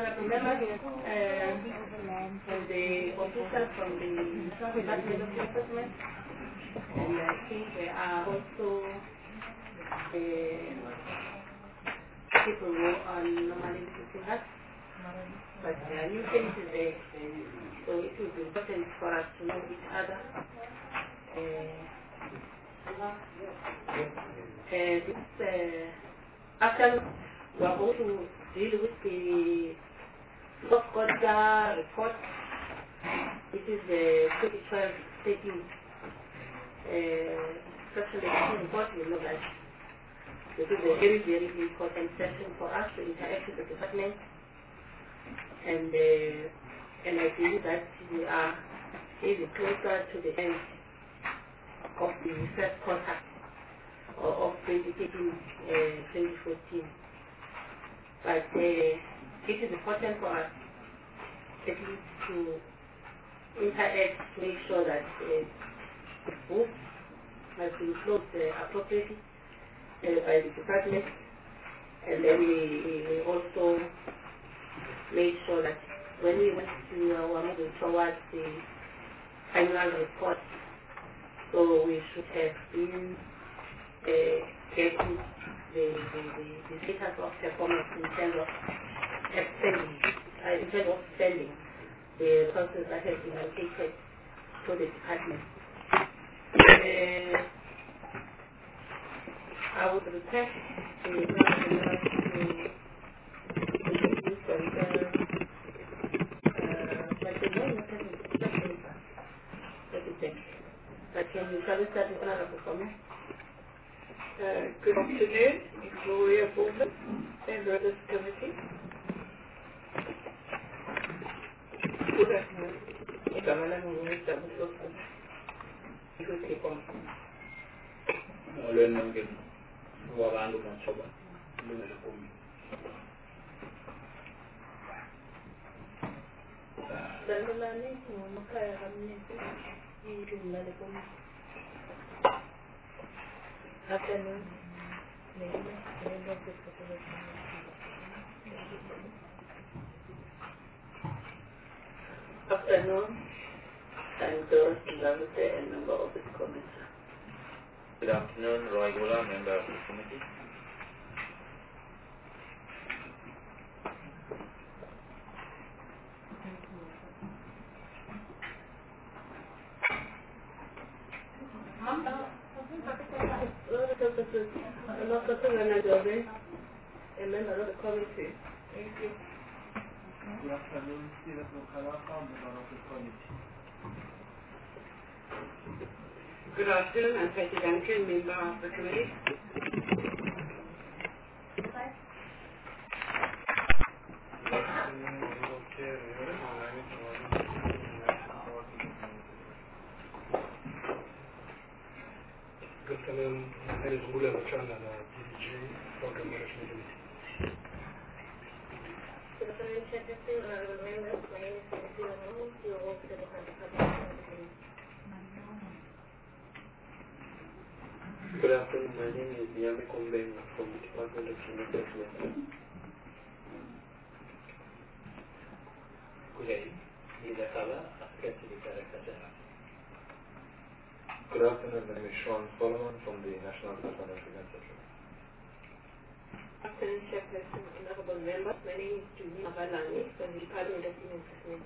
honorable members, and the officials from the Department of Enforcement, and I think there are also people who are normally visiting us, but there are new faces there, so it is important for us to know each other. This afternoon, we are going to deal with the Scotia report. It is the 2012 statement structural education report. We know that this is a very, very important session for us to interact with the department, and I believe that we are even closer to the end of the first contact of 2013-2014. But it is important for us at least to interact to make sure that the book has been closed appropriately by the department, and then we also made sure that when we went to our moving towards the final report, so we should have been getting the status of performance in terms of spending the resources that have been allocated to the department. I would request the members to introduce themselves, but the name of the person but can you tell us that in front of the comment? Good afternoon, it's Gloria Bowman, member of this committee. Good afternoon. Kamala Minister Musofa. You will keep on. Afternoon. Afternoon. I'm Doris Lavute, a member of this committee. Good afternoon, Roy Gola, member of this committee. A member of the committee. Thank you. Good afternoon, Stephen Mukalaka, member of the committee. Good afternoon, I'm Patty Duncan, member of the committee. Good afternoon, my name is William Chan and DDG Program Management Committee. Good afternoon, Chairperson, honorable members. My name is Timothy Omohu, CEO of the Department of Committee. Good afternoon, my name is Yami Kombeng from the Department of Human Development. Good day, Lisa Kala, Deputy Director General. Good afternoon, my name is Sean Solomon from the National Department of Human Development. Good afternoon, Chairperson, honorable members. My name is Julie Avalani from the Department of Human Development.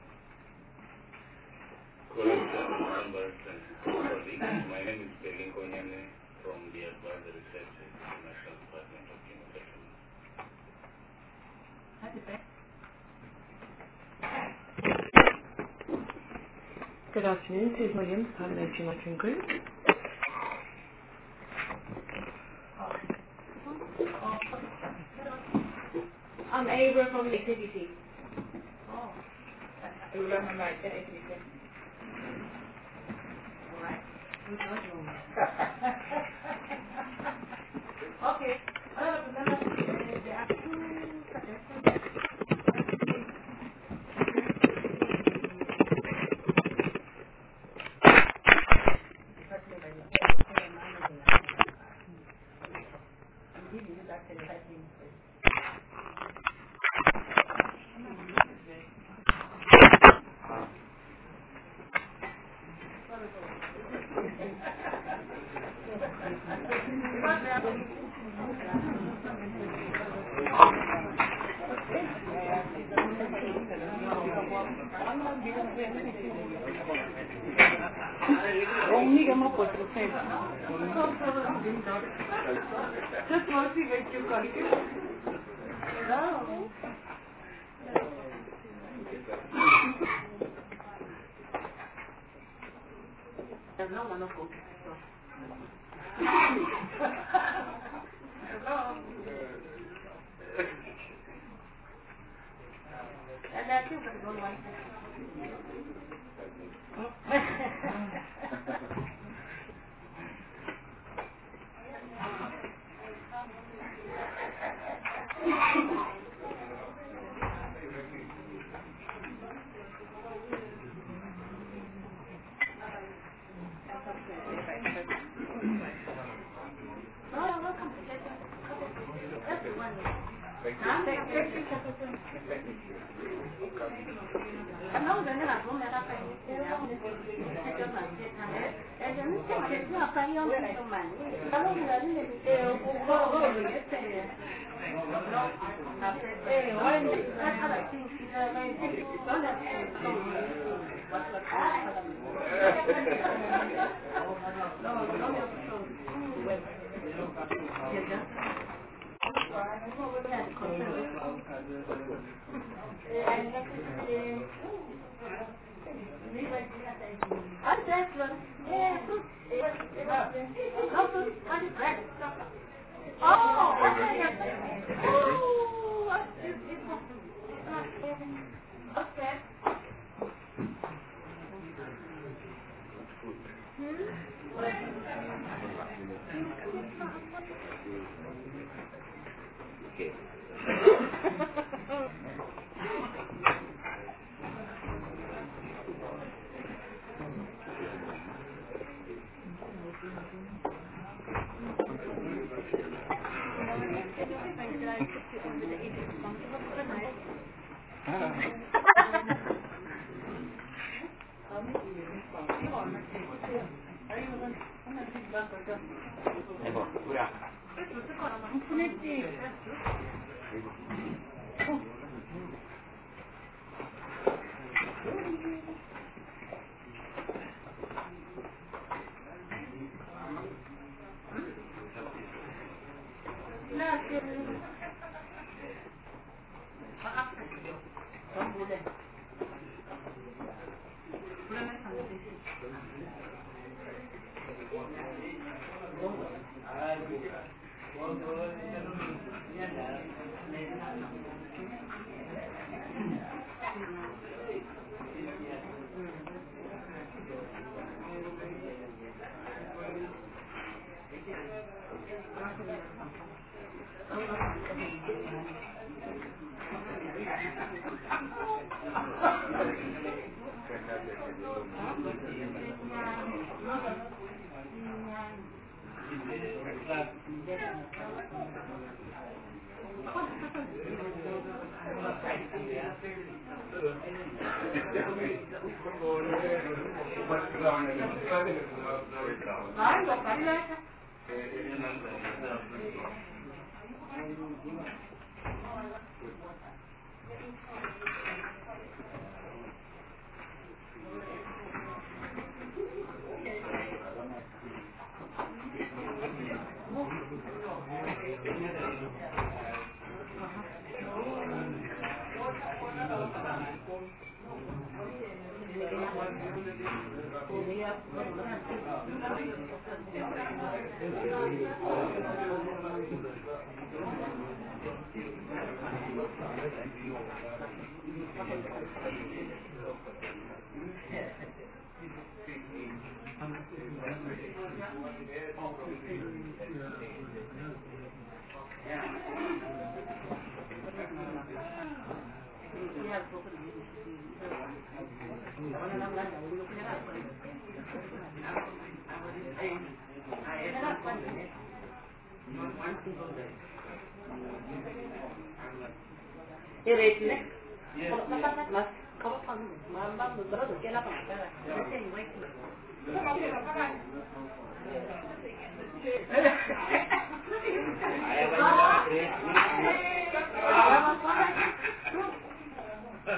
Good afternoon, members and colleagues. My name is Belin Konyane from the Advisory Services of the National Department of Human Development. Good afternoon, Susan Williams, Parliamentary Monitoring Group. I'm Abra from the ACDC. Oh, I remember my ACDC. All right. Okay. Remember, there are two suggestions. Only more percent. Just want to make you confused. No. There's no one of cook. And I think I'm going like that.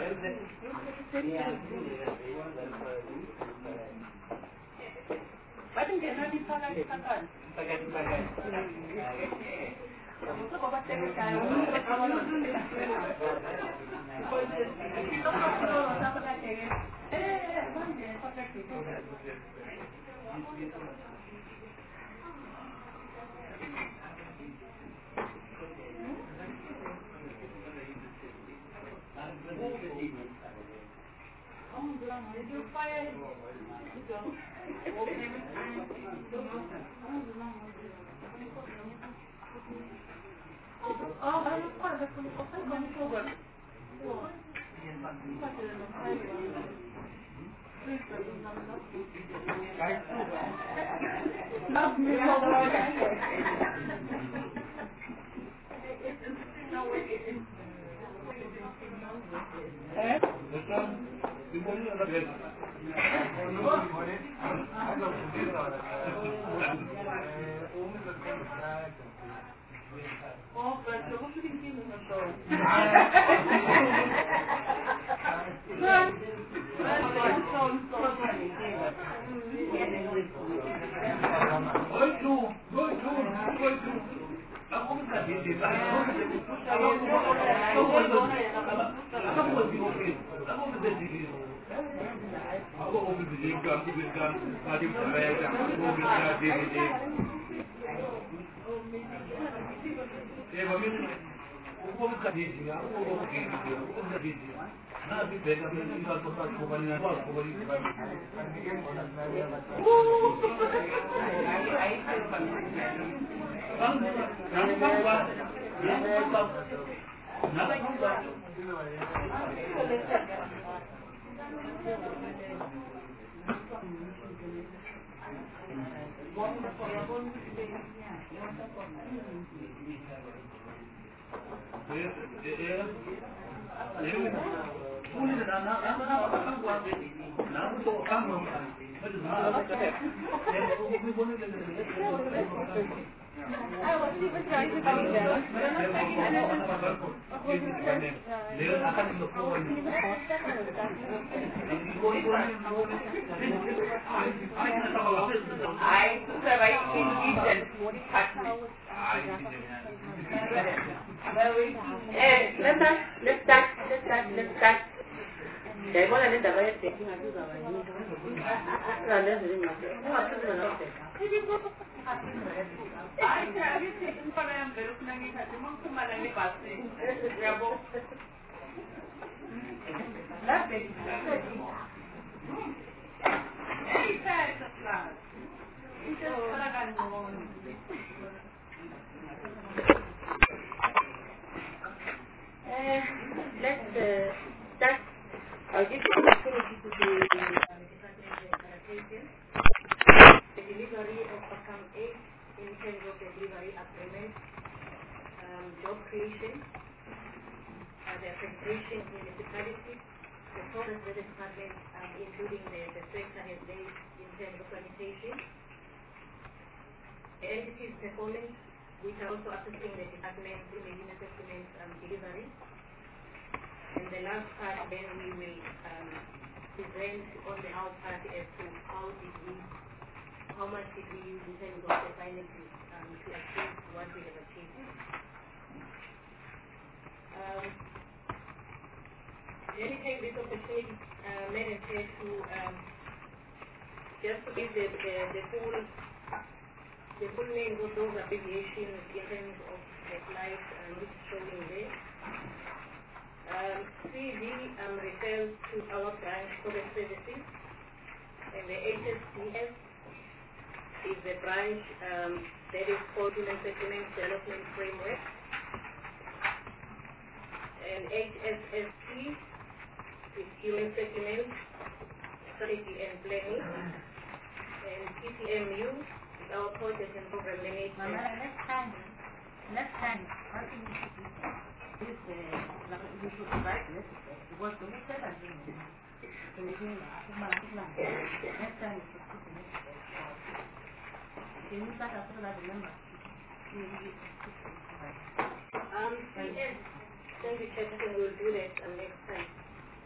Then we check and we'll do that next time.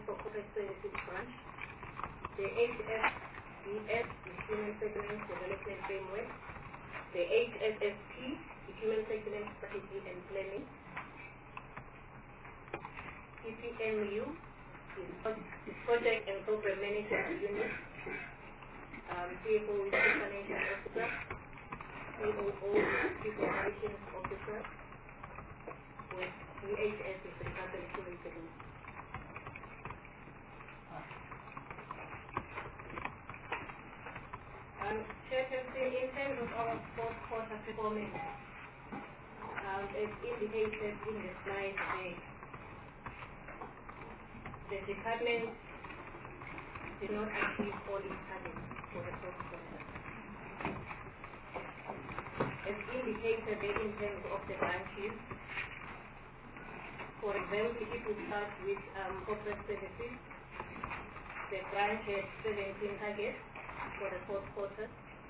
for Corporate Services Branch, the HSES, Human Settlement Development Framework, the HSSP, Human Settlement Strategy and Planning, PCMU, is Project and Program Management Unit, CFO is Chief Financial Officer, COO is Chief Operations Officer, with DHS is the Department of Human Settlement. Chairperson, in terms of our fourth quarter performance, as indicated in the slide today, the department did not achieve all its targets for the fourth quarter. As indicated in terms of the branches, for example, if we start with corporate services, the branch had 17 targets for the fourth quarter.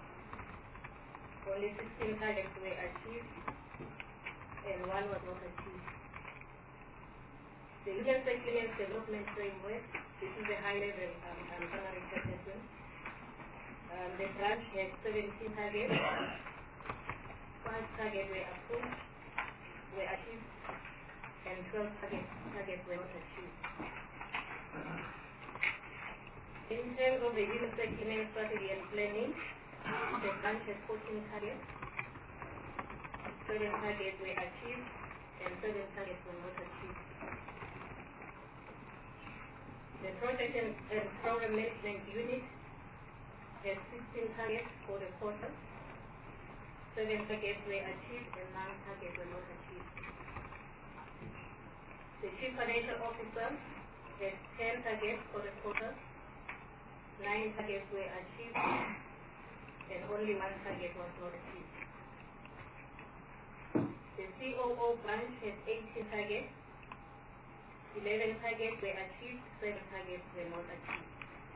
Only 16 targets were achieved and one was not achieved. The Human Settlement Development Framework, this is a high-level summary assessment. The branch had 17 targets. 5 targets were approved, were achieved, and 12 targets were not achieved. In terms of the Human Settlement Strategy and Planning, the branch has 14 targets. 7 targets were achieved, and 7 targets were not achieved. The Project and Program Management Unit has 16 targets for the quarter. 7 targets were achieved, and 9 targets were not achieved. The Chief Financial Officer has 10 targets for the quarter. 9 targets were achieved, and only 1 target was not achieved. The COO branch has 18 targets. 11 targets were achieved, 7 targets were not achieved.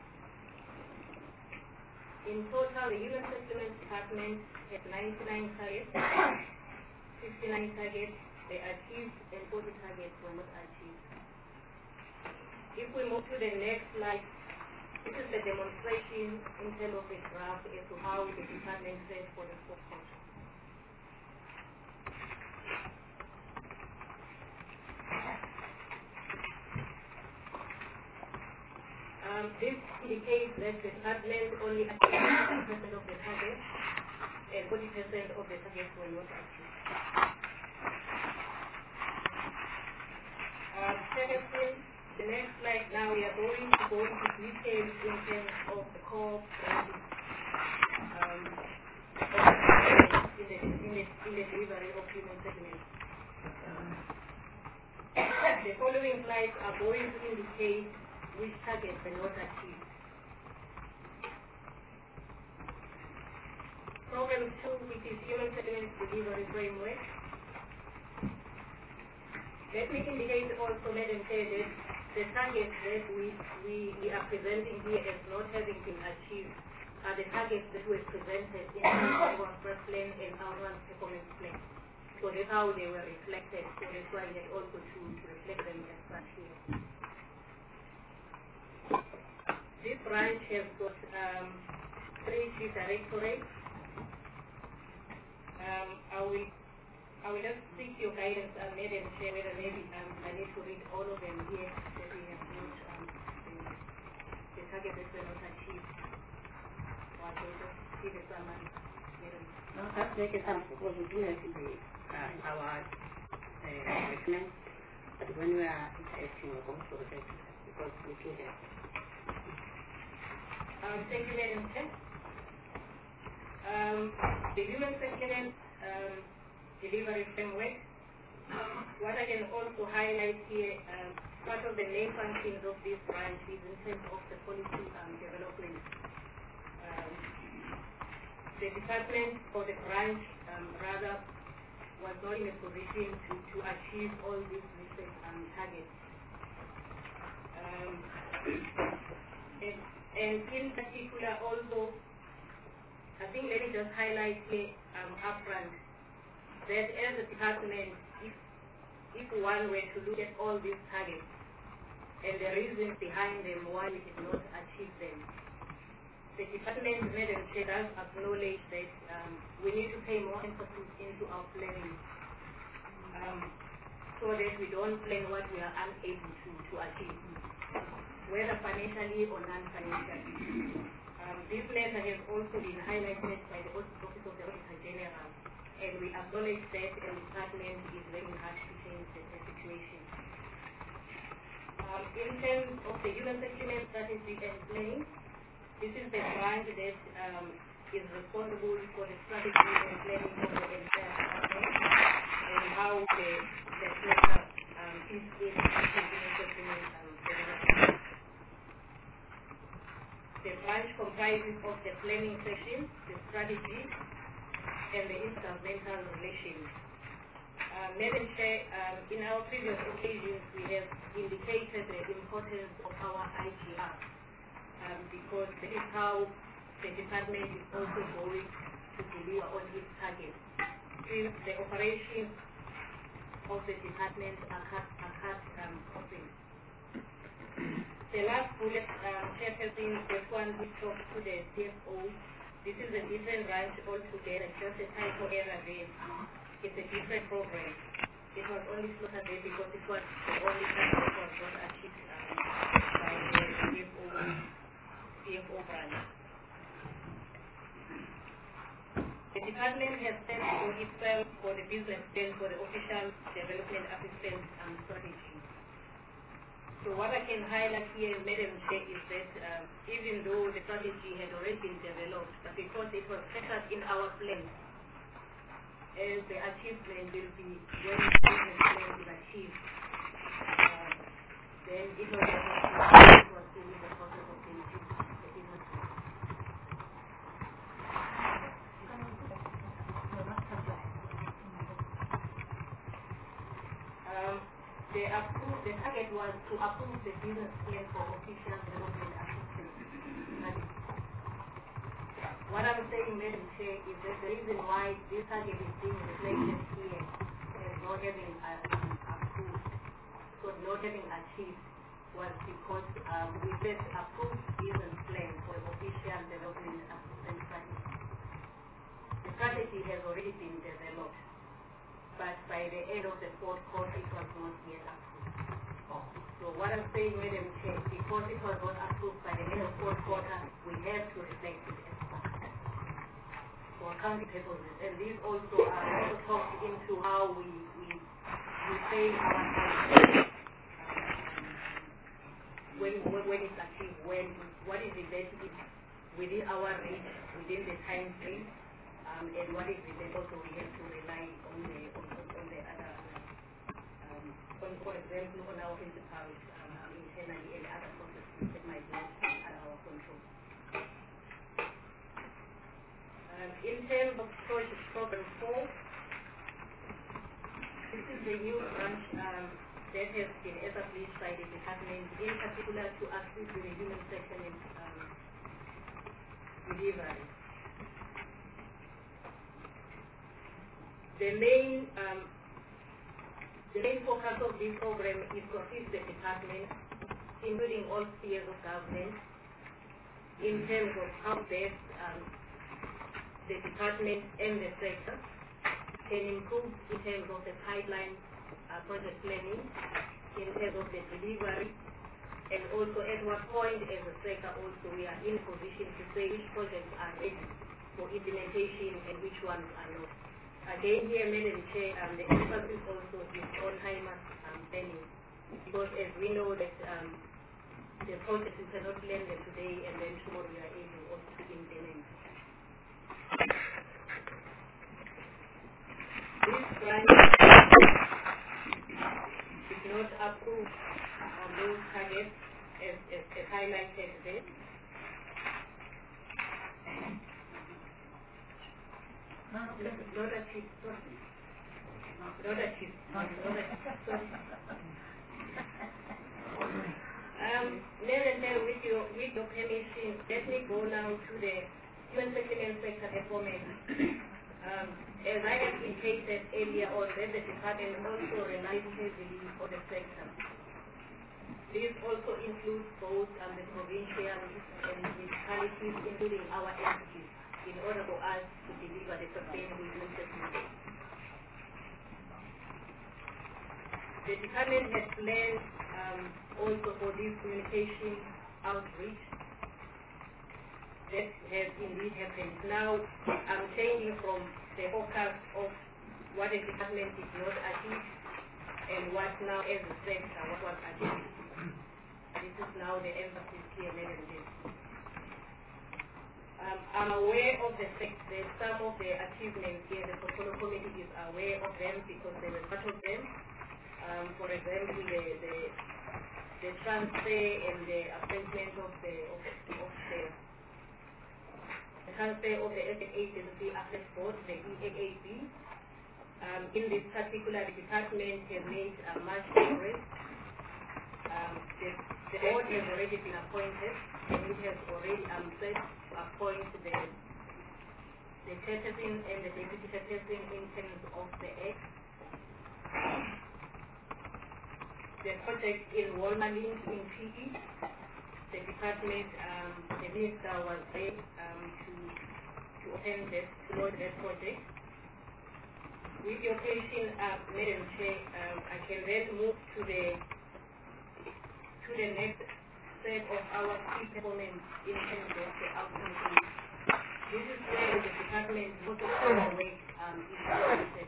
In total, the Human Settlement Department has 99 targets, 59 targets were achieved, and 40 targets were not achieved. If we move to the next slide, this is the demonstration in terms of the graph as to how the department fared for the fourth quarter. This indicates that the department only achieved 50% of the targets and 40% of the targets were not achieved. Secondly, the next slide now we are going to go into details in terms of the core branches in the delivery of human settlement. The following slides are going to indicate which targets were not achieved. Program 2, which is Human Settlement Delivery Framework. Let me indicate also, Madam Chair, that the targets that we are presenting here as not having been achieved are the targets that were presented in our first plan and our performance plan. So that's how they were reflected. So that's why we had also to reflect them as such here. This branch has got 3 chief directorates. I will just seek your guidance, Madam Chair, whether maybe I need to read all of them here that we have not the target that were not achieved. Or I will just give a summary. No, that's like a sample because we do have our document, but when we are interacting, we're going to reflect because we do have. Thank you, Madam Chair. The Human Settlement Delivery Framework. What I can also highlight here, part of the main functions of this branch is in terms of the policy development. The department or the branch rather was not in a position to achieve all these listed targets. And in particular also, I think let me just highlight here upfront that as a department, if one were to look at all these targets, and the reasons behind them why we did not achieve them. The department, Madam Chair, does acknowledge that we need to pay more emphasis into our planning so that we don't plan what we are unable to achieve, whether financially or non-financially. This matter has also been highlighted by the Office of the Auditor General, and we acknowledge that the department is working hard to change the situation. In terms of the human settlement strategy and planning, this is the branch that is responsible for the strategy and planning of the entire department and how the sector fits in human settlement development. The branch comprises of the planning section, the strategy, and the intergovernmental relations. Madam Chair, in our previous occasions, we have indicated the importance of our IGR because that is how the department is also going to deliver on its targets. Since the operations of the department are cut costing. The last bullet, Chairperson, this one which talks to the CFO. This is a different branch altogether, just a typo error there. It's a different program. It was only slotted there because it was the only time that was not achieved by the CFO branch. The department has set for itself for the business plan for the official development assistance strategy. So what I can highlight here, Madam Chair, is that even though the strategy had already been developed, but because it was set up in our plan, as the achievement will be when the business plan is achieved, then it was still in the process of being achieved. The business plan. The target was to approve the business plan for official development assistance. What I'm saying, Madam Chair, is that the reason why this target is being reflected here as not having approved, so not having achieved, was because we said approved business plan for official development assistance strategy. The strategy has already been developed, but by the end of the fourth quarter, it was not yet approved. So what I'm saying, Madam Chair, because it was not approved by the end of fourth quarter, we have to reflect it as well for accounting purposes. And these also are also talked into how we pay our taxes when it's achieved, what is it that is within our reach, within the time frame, and what is it that also we have to rely on the other, for example, on our principals internally and other processes that might not be under our control. In terms of project program 4, this is the new branch that has been established by the department, in particular to assist with the human settlement delivery. The main focus of this program is to assist the department, including all spheres of government, in terms of how best the department and the sector can improve in terms of the pipeline project planning, in terms of the delivery, and also at what point as a sector also we are in a position to say which projects are ready for implementation and which ones are not. Again here, Madam Chair, the emphasis also is on time planning, because as we know that the projects we cannot plan them today and then tomorrow we are able also to implement. This branch is not approved those targets as highlighted there. Not achieved. With your permission, let me go now to the human settlement sector performance. As I have indicated earlier on, that the department also relies heavily on the sector. This also includes both the provincial and municipalities, including our entities, in order for us to deliver the sustainable development. The department has planned also for this communication outreach that has indeed happened. Now I'm changing from the focus of what the department did not achieve and what now as a sector what was achieved. This is now the emphasis here, ladies and gentlemen. I'm aware of the fact that some of the achievements here, the portfolio committee is aware of them because they were part of them. For example, the transfer and the appointment of the transfer of the Ethics Agency Affairs Board, the EAAB. In this particular department has made much progress. The board has already been appointed and it has already set to appoint the chairperson and the deputy chairperson in terms of the act. The project in Walmalink in PE, the department, the minister was there to attend that, to launch that project. With your permission, Madam Chair, I can then move to the next set of our key performance in terms of the outcome. This is where the department most of our work is implemented.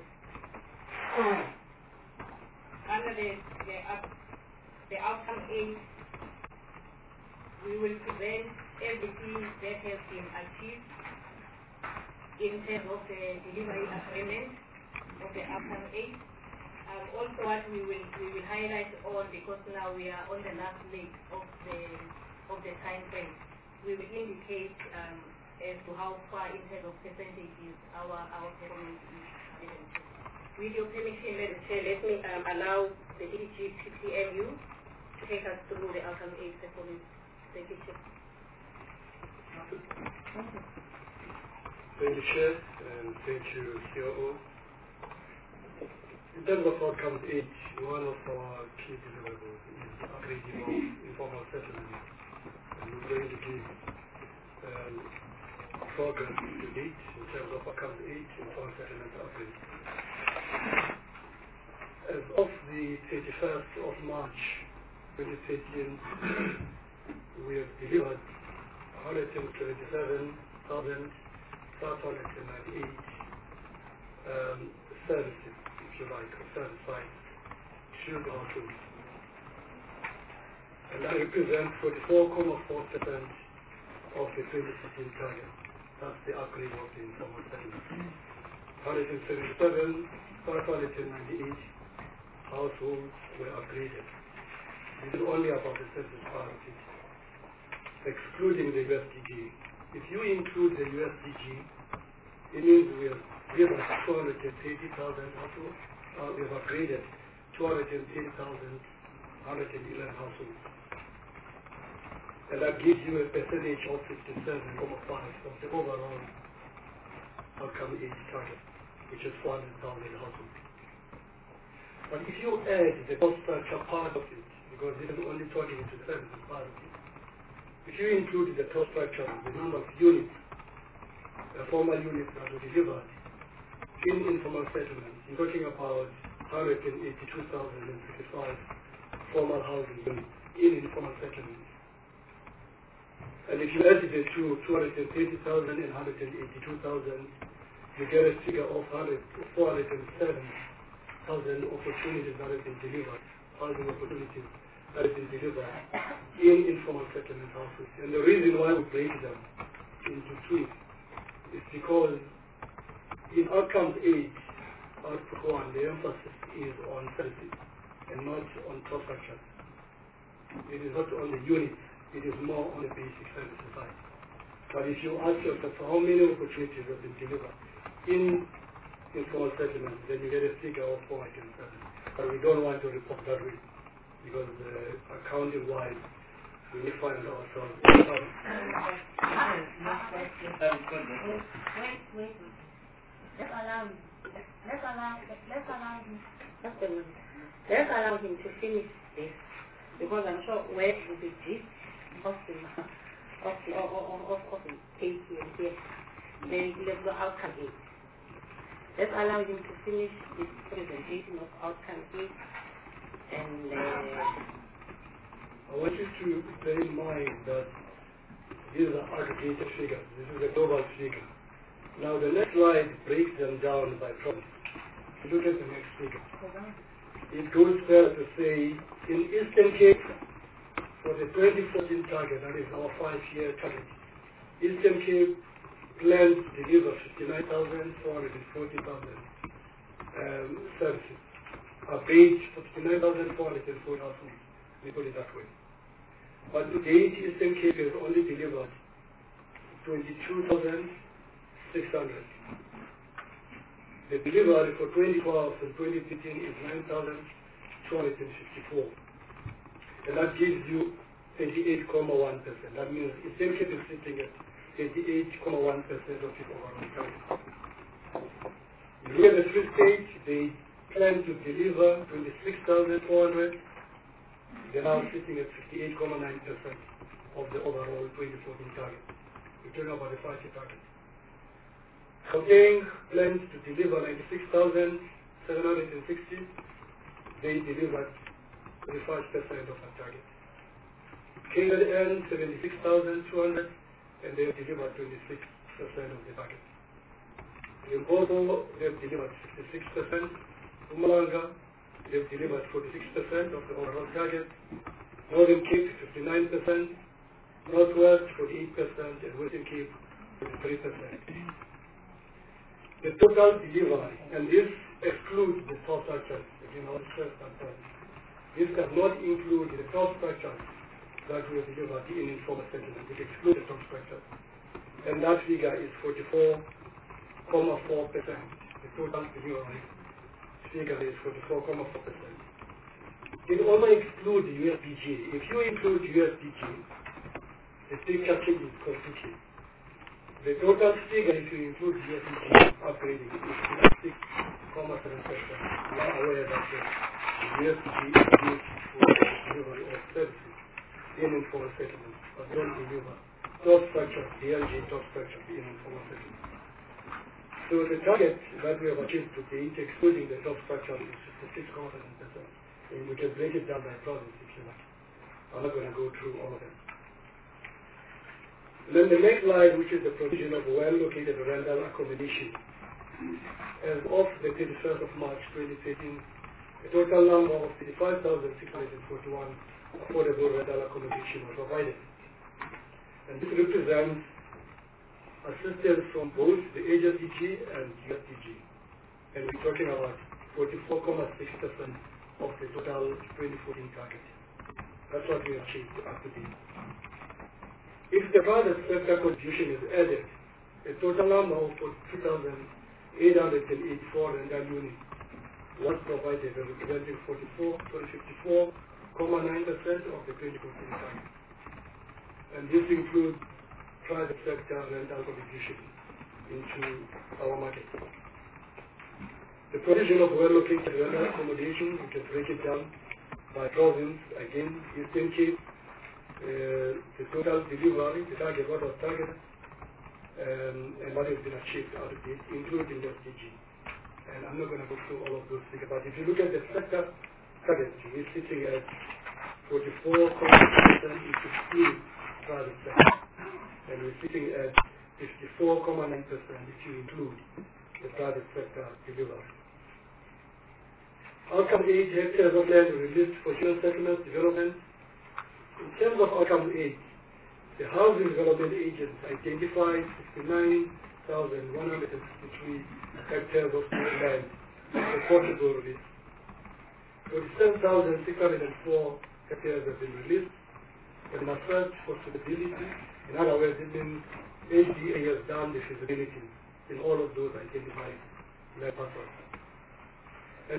Under the outcome aid, we will present everything that has been achieved in terms of the delivery agreement of the outcome aid. Also what we will highlight on, because now we are on the last leg of the time frame, we will indicate as to how far in terms of percentages our performance is. With your permission, Madam Chair, let me allow the DG PCMU to take us through the outcome aid performance. Thank you, Chair. Thank you, Chair, and thank you, COO. In terms of outcome 8, one of our key deliverables is upgrading of informal settlement. And we're going to give progress to date in terms of outcome 8, informal settlement upgrade. As of the 31st of March 2013, we have delivered 127,598 services, if you like, or service sites to the households. And that represents 44.4% of the 2016 target. That's the upgrade of the informal settlement. 177,598 households were upgraded. This is only about the census part of it, excluding the USDG. If you include the USDG, it means we have given 230,000 households. We have upgraded 230,111 households. And that gives you a percentage of 57.5 of the overall outcome 8 target, which is 400,000 households. But if you add the cost structure part of it, because this is only talking to the services part of it, if you include the cost structure, the number of units, the formal units that were delivered in informal settlements, you're talking about 182,055 formal housing units in informal settlements. And if you add the two, 230,000 and 182,000, you get a figure of 407,000 opportunities that have been delivered, housing opportunities that have been delivered in informal settlement houses. And the reason why we break them into two is because in outcome 8, output 1, the emphasis is on services and not on cost structures. It is not on the units, it is more on the basic services side. But if you ask yourself how many opportunities have been delivered in informal settlements, then you get a figure of 407. But we don't want to report that way, because accounting-wise, we may find ourselves in trouble. Wait. Let's allow him to finish this. because I'm sure where it will be gist of the case here, then the outcome is. Let's allow him to finish his presentation of outcome 8 and I want you to bear in mind that these are aggregated figures. This is a global figure. Now the next slide breaks them down by province. Look at the next figure. It goes further to say, in Eastern Cape, for the 2014 target, that is our 5-year target, Eastern Cape plans to deliver 59,440,000 services. A base 59,440 households, we put it that way. But to date, Eastern Cape has only delivered 22,600. The delivery for 2012 and 2015 is 9,254. And that gives you 88.1%. That means Eastern Cape is sitting at 88.1% of its overall target. You look at the Free State, they plan to deliver 26,400. They're now sitting at 58.9% of the overall 2014 target. We're talking about the 5-year target. Gauteng plans to deliver 96,760. They delivered 35% of that target. KZN 76,200, and they have delivered 26% of the target. Limpopo, they have delivered 66%. Mpumalanga, they have delivered 46% of the overall target. Northern Cape 59%, Northwest 48%, and Western Cape 43%. The total delivery, and this excludes the top structures, again, all stress and time. This does not include the top structures that we have delivered in informal settlement. It excludes the top structures. And that figure is 44.4%. The total delivery figure is 44.4%. It also excludes USDG. If you include USDG, the picture changes completely. The total figure, if you include USDG upgrading, is 6.7%. You are aware that the USDG is used for the delivery of services in informal settlements, but don't deliver top structure, DLG top structure in informal settlements. So the target that we have achieved to date, excluding the top structure, is 56.7%. And we can break it down by province if you like. I'm not going to go through all of them. Then the next slide, which is the provision of well-located rental accommodation. As of the 31st of March 2013, a total number of 35,641 affordable rental accommodation was provided. And this represents assistance from both the HSDG and USDG. And we're talking about 44.6% of the total 2014 target. That's what we achieved up to date. If the private sector contribution is added, a total number of 2,884 rental units was provided, representing 54.9% of the 2014 target. And this includes private sector rental contribution into our market. The provision of well-located rental accommodation, we can break it down by province. Again, Eastern Cape, the total delivery, the target, what was targeted, and what has been achieved out of it, including the SDG. And I'm not going to go through all of those figures, but if you look at the sector target, we're sitting at 44.6% if you exclude private sector, and we're sitting at 54.9% if you include the private sector delivery. Outcome 8, hectares of land released for human settlement development. In terms of outcome 8, the housing development agents identified 69,163 hectares of land for possible release. 47,604 hectares have been released, and in a search for suitability, in other words, it means HDA has done the feasibility in all of those identified land parcels. And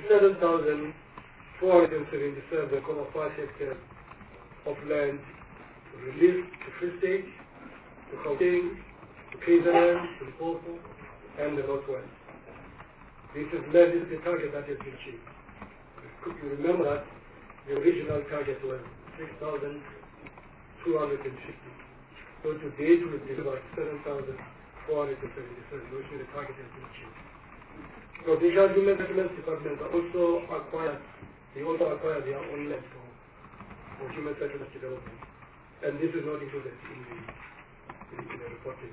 7,477.5 hectares of land released to Free State, to Gauteng, to KZN, to Limpopo, and the Northwest. This is the target that has been achieved. You remember that the original target was 6,250. So to date, we've delivered 7,477, which is the target has been achieved. So the Human Settlements Department also acquired their own land for human settlements development. And this is not included in the reporting.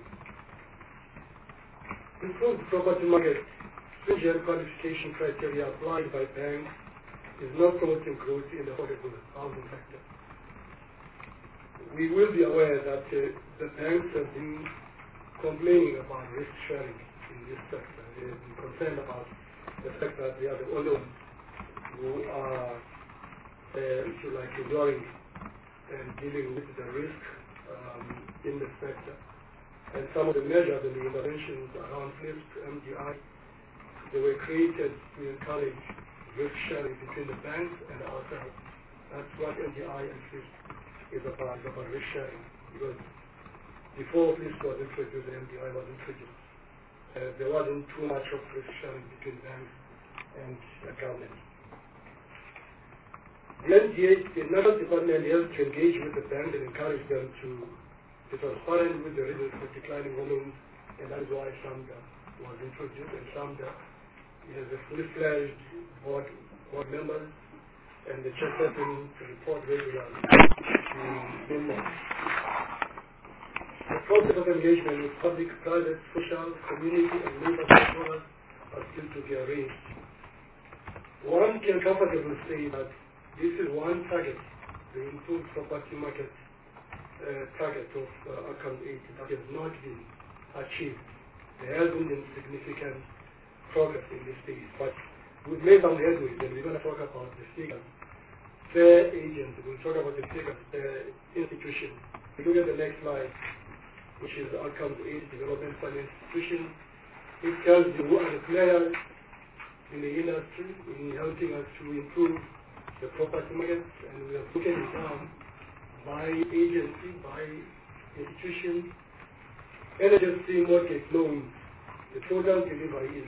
Improved property market, stringent qualification criteria applied by banks is not promoting growth in the affordable housing sector. We will be aware that the banks have been complaining about risk sharing in this sector. They have been concerned about the fact that they are the only ones who are, if you like, enduring and dealing with the risk in the sector. And some of the measures and the interventions around FLIPS, MDI, they were created to encourage risk sharing between the banks and ourselves. That's what MDI and FLIPS is about risk sharing. Because before FLIPS was introduced, the MDI was introduced, there wasn't too much of risk sharing between banks and government. The NDA, the National Department has to engage with the bank and encourage them to be transparent with the reasons for declining home loans, and that is why SAMDA was introduced, and SAMDA has a fully-fledged board members, and the chairperson to report regularly to members. The process of engagement with public, private, social, community, and labor stakeholders are still to be arranged. One can comfortably say that this is one target, the improved property market target of Account 80 that has not been achieved. There hasn't been significant progress in this space, but we've made some headway, and we're going to talk about the figures. Fair agents, we'll talk about the figures, the institution. We look at the next slide, which is Account 80 Development Finance Institution. It tells you who are the players in the industry in helping us to improve the property market, and we have broken it down by agency, by institution. NHFC mortgage loans, the total delivery is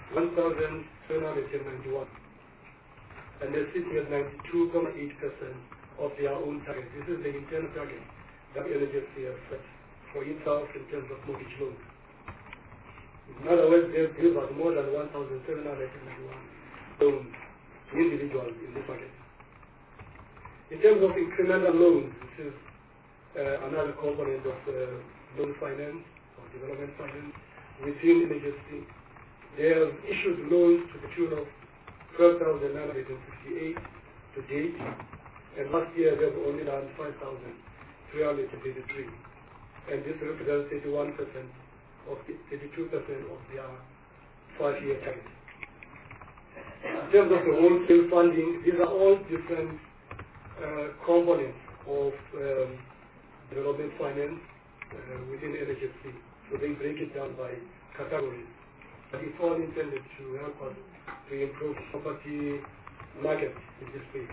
1,791, and they're sitting at 92.8% of their own target. This is the internal target that NHFC has set for itself in terms of mortgage loans. In other words, they've delivered more than 1,791 loans to individuals in this market. In terms of incremental loans, this is another component of loan finance or development finance within NHFC. They have issued loans to the tune of 12,968 to date, and last year they have only done 5,333, and this represents 32% of their 5-year target. In terms of the wholesale funding, these are all different components of development finance within NHFC. So they break it down by categories. But it's all intended to help us to improve property market in this space.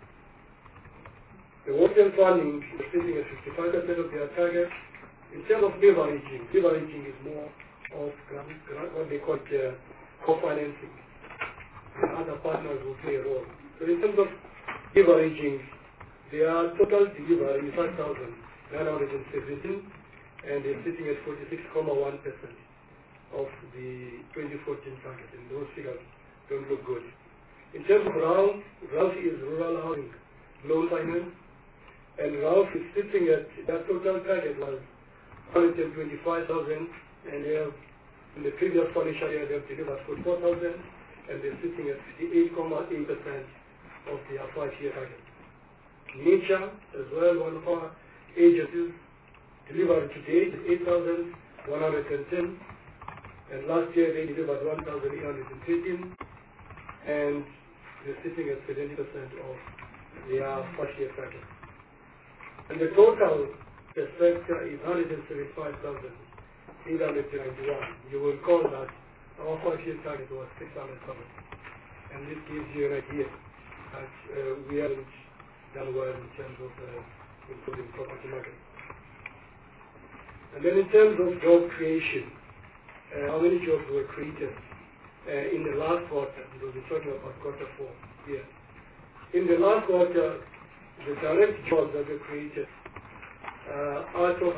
The wholesale funding is sitting at 55% of their target. In terms of leveraging is more of what they call co-financing. And other partners will play a role. So in terms of leveraging, their total delivery is 5,917, and they're sitting at 46.1% of the 2014 target, and those figures don't look good. In terms of RALF is rural housing loan finance, and RALF is sitting at, that total target was 125,000, and they have, in the previous financial year, they have delivered 44,000, and they're sitting at 58.8% of their 5-year target. Nature, as well, one of our agencies, delivered to date 8,110, and last year they delivered 1,813, and they're sitting at 70% of their 5-year target. And the total per sector is 175,891. You will recall that our 5-year target was 600,000, and this gives you an idea that we haven't done well in terms of improving property market. And then in terms of job creation, how many jobs were created in the last quarter, because we're talking about quarter 4 here. In the last quarter, the direct jobs that were created out of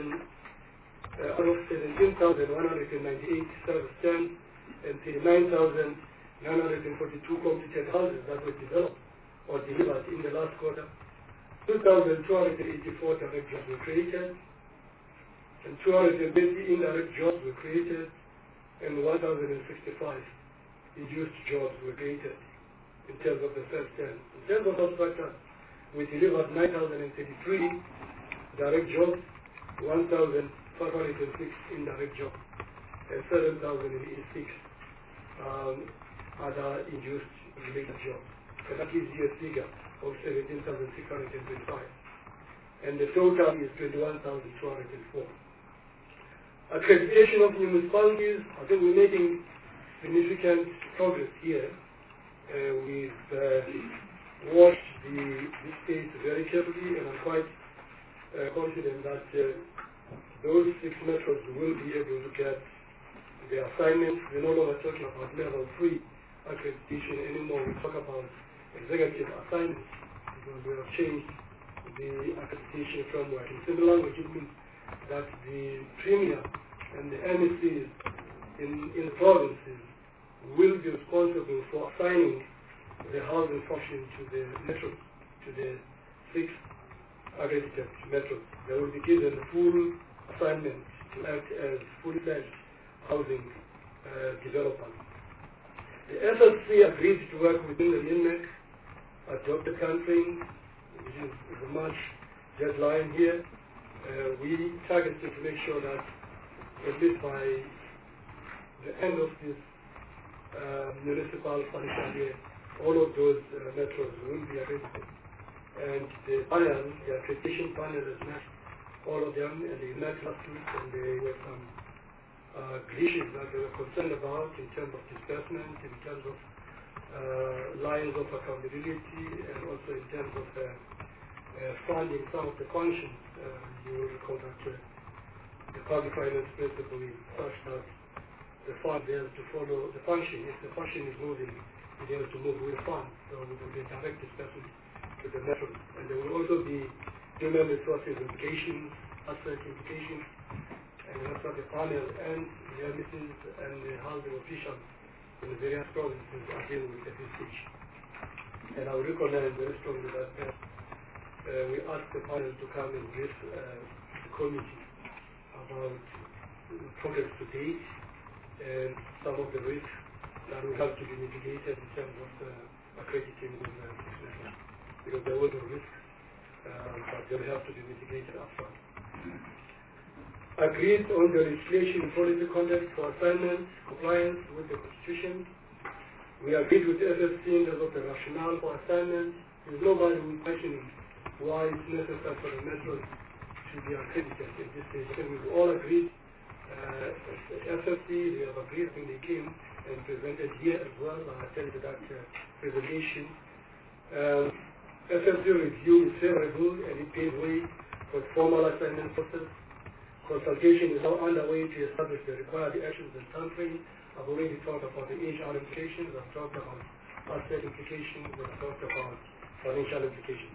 17,198 service terms and 39,942 completed houses that were developed or delivered in the last quarter. 2,284 direct jobs were created, and 220 indirect jobs were created, and 1,065 induced jobs were created in terms of the first term. In terms of those factors, we delivered 9,033 direct jobs, 1,506 indirect jobs, and 7,086 other induced related jobs. And that gives you a figure of 17,625. And the total is 21,204. Accreditation of municipalities, I think we're making significant progress here. We've watched this space very carefully, and I'm quite confident that those 6 metros will be able to get the assignments. We're no longer talking about level 3 accreditation anymore. We talk about executive assignments because we have changed the accreditation framework. In simple language, it means that the premier and the MECs in the provinces will be responsible for assigning the housing function to the metros, to the 6 accredited metros. They will be given full assignment to act as full-fledged housing developers. The SSC agreed to work within the NIMEC, adopt the country, which is the March deadline here. We targeted to make sure that at least by the end of this municipal financial year, all of those metros will be accredited. And the panel, the accreditation panel has met all of them, and they met last week, and there were some glitches that they were concerned about in terms of disbursement, in terms of lines of accountability, and also in terms of funding some of the functions. You will recall that the public finance principle is such that the fund has to follow the function. If the function is moving, it has to move with the fund. So there will be direct disbursement to the metros. And there will also be human resources implications, asset implications, and also the panel and the MSs and the housing officials in the various provinces are dealing with at this stage. And I will recognize very strongly that we asked the panel to come and brief the committee about progress to date and some of the risks that will have to be mitigated in terms of accrediting these methods. Because there were no risks, but they will have to be mitigated upfront. Agreed on the legislation and policy conduct for assignments, compliance with the Constitution. We agreed with the SSC in terms of the rationale for assignments. There's nobody who is questioning why it's necessary for the metros to be accredited at this stage. I think we've all agreed. SSC, they have agreed. I think they came and presented here as well. I attended that presentation. SSC review is favorable and it gave way for formal assignment process. Consultation is now underway to establish the required actions and timeframe. I've already talked about the HR implications, I've talked about asset implications, and I've talked about financial implications.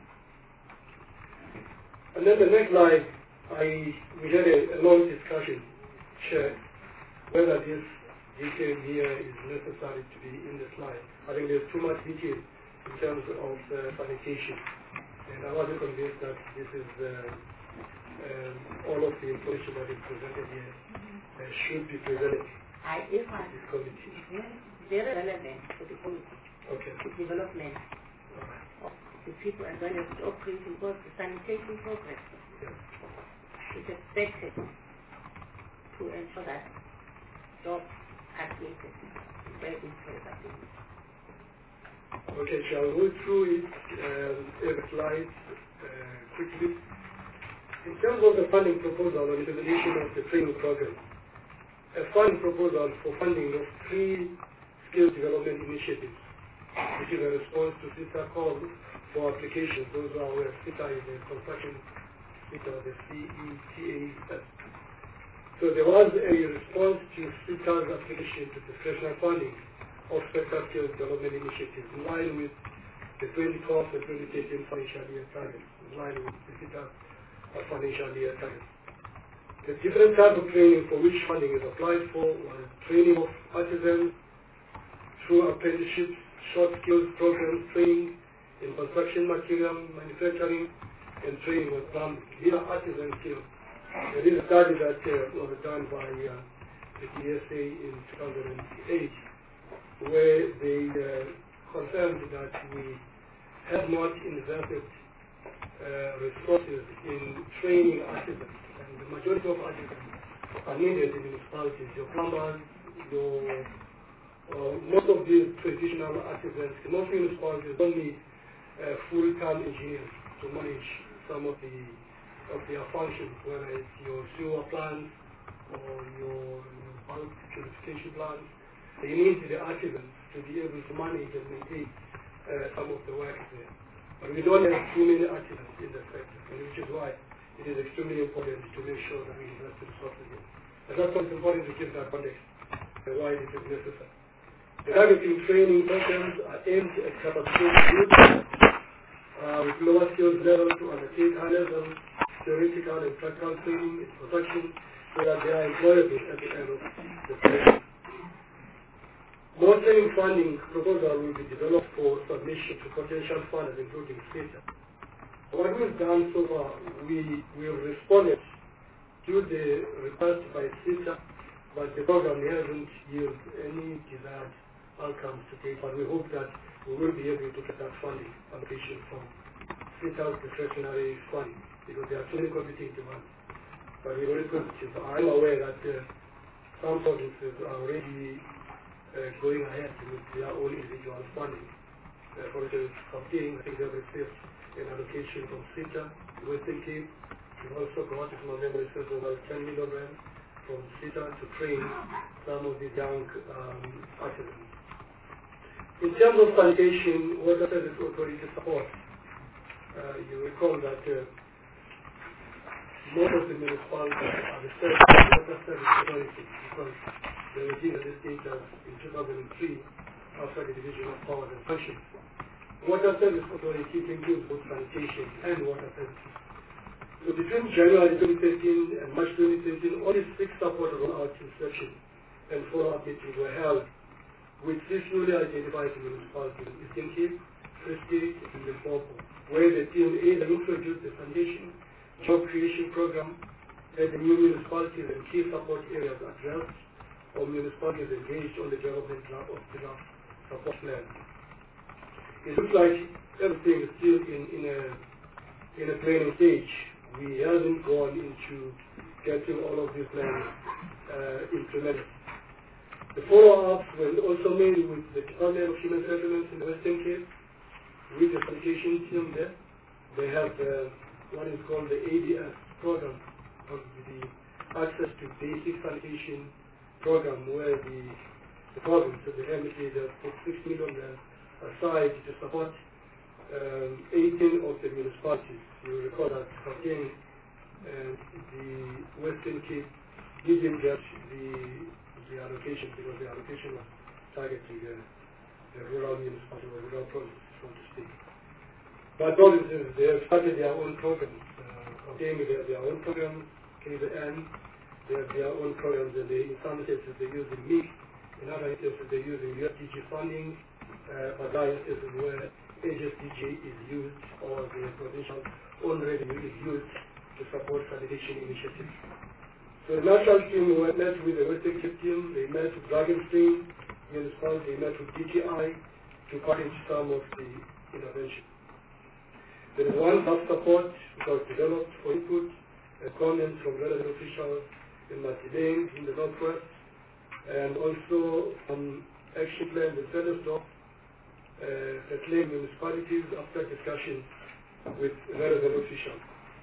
And then the next slide, we had a long discussion, Chair, whether this detail here is necessary to be in the slide. I think there's too much detail in terms of sanitation. And I wasn't convinced that this is all of the information that is presented here should be presented to this committee. Very relevant for the committee. Okay. The development of the people as well as the operating because the sanitation progress is expected to ensure that jobs are created where it's created. Okay, shall we go through it every slide quickly? In terms of the funding proposal on implementation of the training program, a funding proposal for funding of 3 skill development initiatives, which is a response to CITA call for applications. Those are where CITA is the construction CITA, the CETAS. So there was a response to CITA's application to discretionary funding of sector skill development initiatives in line with the 2012 and 2013 financial year targets, in line with the CETA financial year targets. The different types of training for which funding is applied for was training of artisans through apprenticeships, short skills programs, training in construction material manufacturing, and training on plumbing. These are artisan skills. There is a study that was done by the DSA in 2008 where they confirmed that we have not invested resources in training artisans. And the majority of artisans are needed in municipalities. Your plumbers, most of these traditional artisans, most municipalities don't need full-time engineers to manage some of their functions, whether it's your sewer plants or your bulk purification plants. They need the artisans to be able to manage and maintain some of the work there. But we don't have too many artisans in the sector, which is why it is extremely important to make sure that we invest in resources in. And that's why it's important to give that context and why this is necessary. The targeting training programs are aimed at capacitating youth with lower skills level to undertake high level theoretical and practical training in production so that they are employable at the end of the training. More training funding proposal will be developed for submission to potential funders, including CETA. What we've done so far, we have responded to the request by CETA, but the program hasn't yielded any desired outcomes to date, but we hope that we will be able to get that funding allocation from CETA's discretionary funding, because there are too many competing demands. But we're very positive. I'm aware that some provinces are already going ahead with their own individual funding. For instance, Gauteng, I think they have received an allocation from CETA, Western Cape. We've also got, if my memory serves, about 10 million rand from CETA to train some of these young artisans. In terms of sanitation, water service authority support, you recall that most of the municipalities are the first water service authority because they were given this data in 2003 after the division of powers and functions. Water service authority includes both sanitation and water services. So between January 2013 and March 2013, only 6 support rollout inspections and follow-up meetings were held with 6 newly identified municipalities in Eastern Cape, Free State, and Limpopo, where the team either introduced the foundation job creation program, had the new municipalities and key support areas addressed, or municipalities engaged on the development of the support plan. It looks like everything is still in a planning stage. We haven't gone into getting all of these plans implemented. The follow-ups were also made with the Department of Human Settlements in the Western Cape, with the sanitation team there. They have what is called the ADS program, of the Access to Basic Sanitation program, where the province, so the MSA, has put 6 million aside to support 18 of the municipalities. You recall that Gauteng and the Western Cape didn't get the allocation because the allocation was targeting the rural municipalities or rural provinces, so to speak. But provinces, they have started their own programs. Gauteng, they have their own programs. KZN, they have their own programs, and in some cases they're using MIG, in other cases they're using UFDG funding, but there are instances where HSDG is used or the provincial own revenue is used to support sanitation initiatives. So the national team met with the Western Cape team, they met with Dragonstream municipality, they met with DTI to package some of the intervention. There is one hub support that was developed for input and comments from relevant officials in Matidane, in the northwest, and also action plan with Feathersdorp, Settling municipalities after discussion with relevant officials.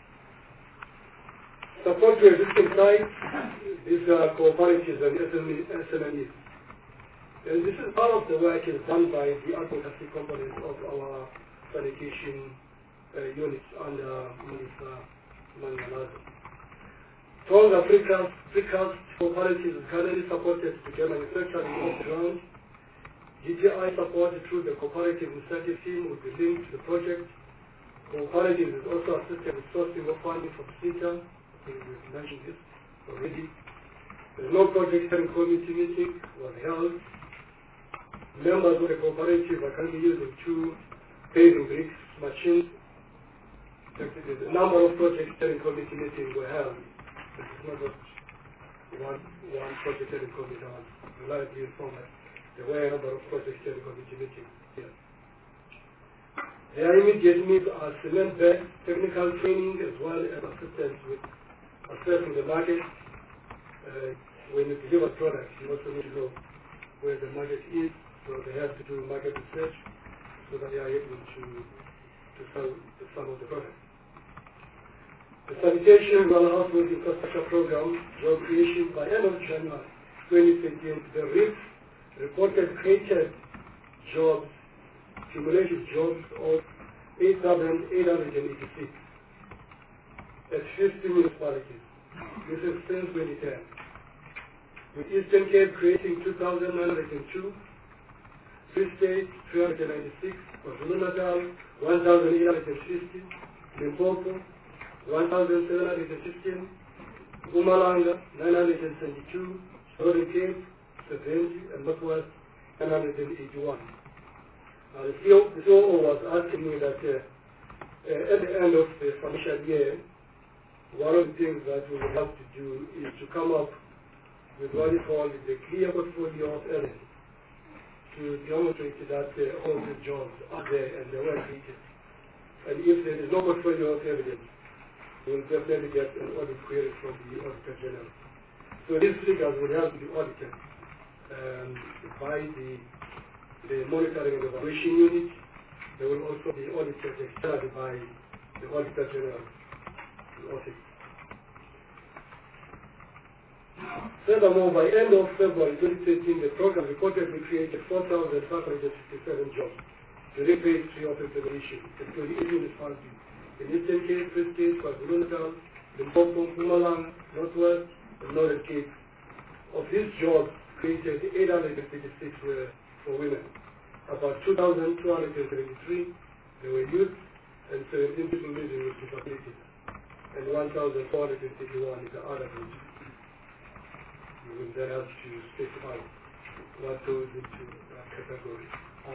Support to existing sites, these are cooperatives and SMEs. And this is part of the work is done by the advocacy component of our sanitation units under Minister Mangalaza. 12 are precast cooperatives currently supported to get manufacturing off the ground GTI support through the cooperative initiative team will be linked to the project. Cooperative is also assisted with sourcing of funding from CETA. I think we've mentioned this already. The no project steering committee meeting was held. Members of the cooperative are currently using 2 paving bricks machines. The number of project steering committee meetings were held. It's not just one project steering committee. I was reliably informed that there were a number of project steering committee meetings here. Their immediate needs are cement-based technical training as well as assistance with assessing the market. When you deliver products, you also need to know where the market is, so they have to do market research so that they are able to sell some of the products. The sanitation rural household infrastructure program job creation by end of January 2015, the RIP reported created jobs, cumulative jobs of 8,886 at 50 municipalities. This is since 2010. With Eastern Cape creating 2,902, Free State 396, KwaZulu-Natal 1,850, Limpopo 1,715, Mpumalanga 922, Northern Cape 70, and Northwest 981. The COO was asking me that at the end of the financial year, one of the things that we will have to do is to come up with what is called the clear portfolio of evidence to demonstrate that all the jobs are there and they were created. And if there is no portfolio of evidence, we will definitely get an audit query from the Auditor General. So these figures will have to be audited by the Monitoring and Evaluation Unit. They will also be audited externally by the Auditor General office. Furthermore, by end of February 2013, the program reportedly created 4,567 jobs during phase 3 of implementation, including 8 municipalities in Eastern Cape, Free State, KwaZulu-Natal, Limpopo, Mpumalanga, Northwest, and Northern Cape. Of these jobs created, 856 were for women. About 2,273 they were youth, and 17 people living with disabilities, and 1,451 is the other group. We will then have to specify what goes into that category.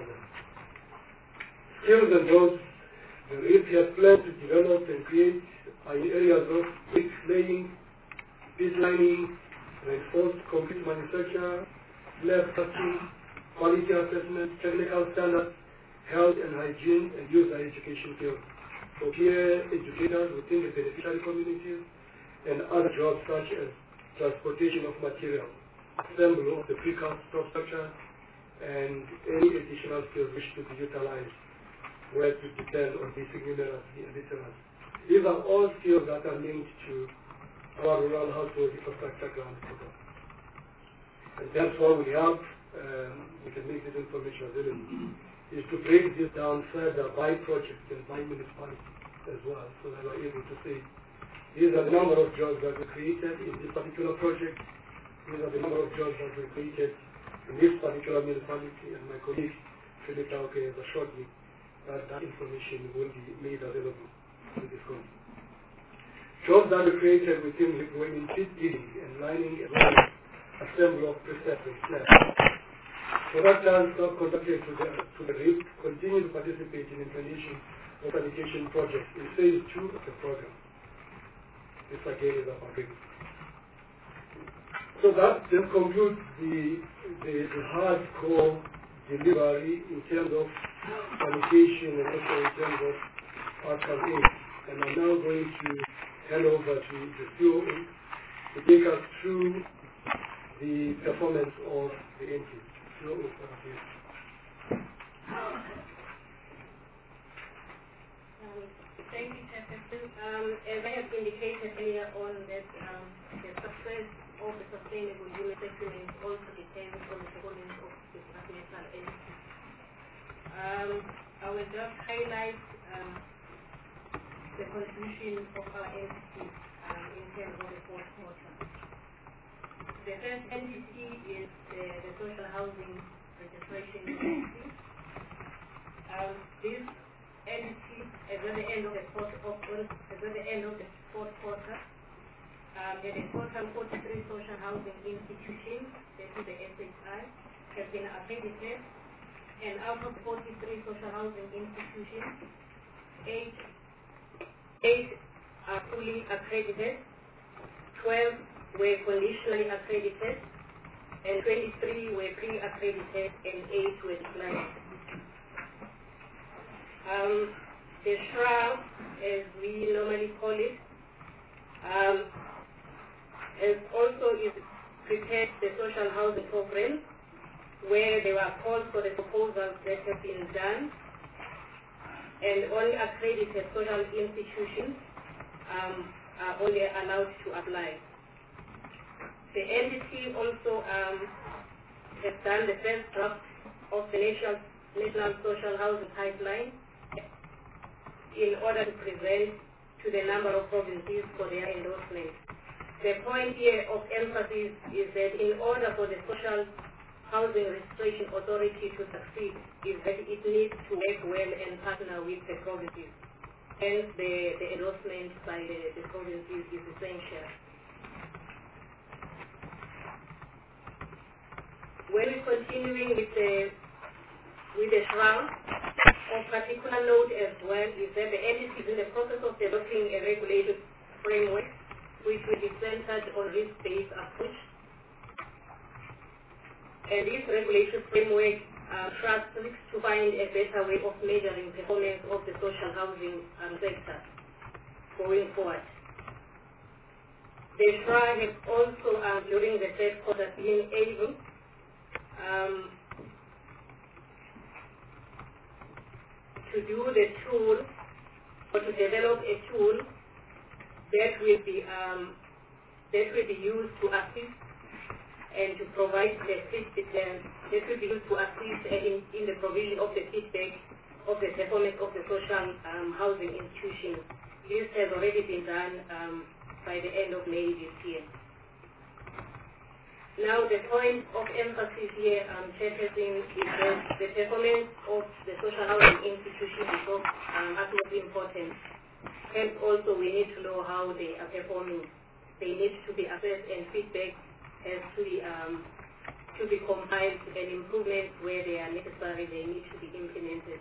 Skills and jobs, the RIP has planned to develop and create in areas of brick laying, piece lining, reinforced concrete manufacture, slab cutting, quality assessment, technical standards, health and hygiene, and user education fields for peer educators within the beneficiary communities, and other jobs such as transportation of material, assembly of the precast structure, and any additional skills which to be utilized where to depend on basic numeracy and literacy. These are all skills that are linked to our rural household infrastructure grant program. And that's why we have, we can make this information available, is to break this down further by project and by municipality as well, so that we're able to say, these are the number of jobs that were created in this particular project. These are the number of jobs that were created in this particular municipality. And my colleague, Philip Tauke, has assured me that that information will be made available to this committee. Jobs that were created within the going in pit digging and lining as well as assembly of precepts and slabs. Product staff conducted to the RIP continue to participate in implementation of sanitation projects in phase 2 of the program. This again is our RIP. So that then concludes the hardcore delivery in terms of sanitation and also in terms of outcome aid. And I'm now going to hand over to the COO to take us through the performance of the entities. COO, thank you, Chairperson. As I have indicated earlier on that the success of the sustainable unit settlement also depends on the performance of the national entities. I will just highlight the contribution of our entities in terms of the fourth quarter. The first entity is the social housing registration agency. This entity, as at the end of the fourth quarter, had a total 43 social housing institutions, that is the SHI, have been accredited, and out of 43 social housing institutions, 8 are fully accredited, 12 were conditionally accredited, and 23 were pre-accredited, and 8 were declined. The SHRA, as we normally call it, has also prepared the social housing program, where there were calls for the proposals that have been done, and only accredited social institutions are only allowed to apply. The NDC also has done the first draft of the National Social Housing Pipeline in order to present to the number of provinces for their endorsement. The point here of emphasis is that in order for the Social Housing Registration Authority to succeed, is that it needs to work well and partner with the provinces. Hence, the endorsement by the provinces is essential. When we're continuing with the SHRA, of particular note as well is that the NDC is in the process of developing a regulated framework which will be centered on risk-based approach. And this regulation framework seeks to find a better way of measuring performance of the social housing sector going forward. The SHRA has also, during the third quarter, been able to do the tool, or to develop a tool that will be used to assist and to provide the feedback, that will be used to assist in the provision of the feedback of the performance of the social housing institutions. This has already been done by the end of May this year. Now, the point of emphasis here, Chairperson, is that the performance of the social housing institutions is absolutely important. Hence, also, we need to know how they are performing. They need to be assessed, and feedback has to be compiled, and improvements where they are necessary, they need to be implemented.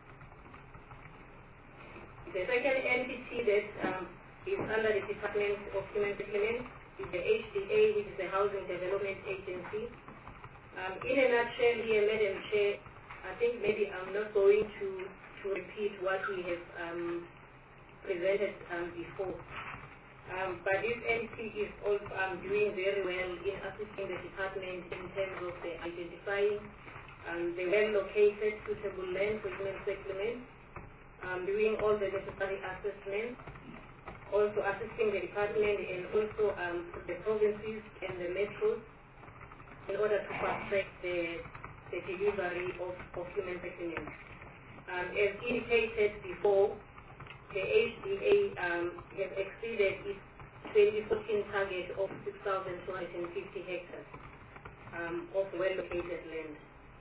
The second entity that is under the Department of Human Settlements is the HDA, which is the Housing Development Agency. In a nutshell here, Madam Chair, I think maybe I'm not going to repeat what we have presented before. But this entity is also doing very well in assisting the department in terms of the identifying the well-located suitable land for human settlement, doing all the necessary assessments, also assisting the department and also the provinces and the metros in order to fast-track the delivery of human settlement. As indicated before, the HDA has exceeded its 2014 target of 6,250 hectares of well-located land.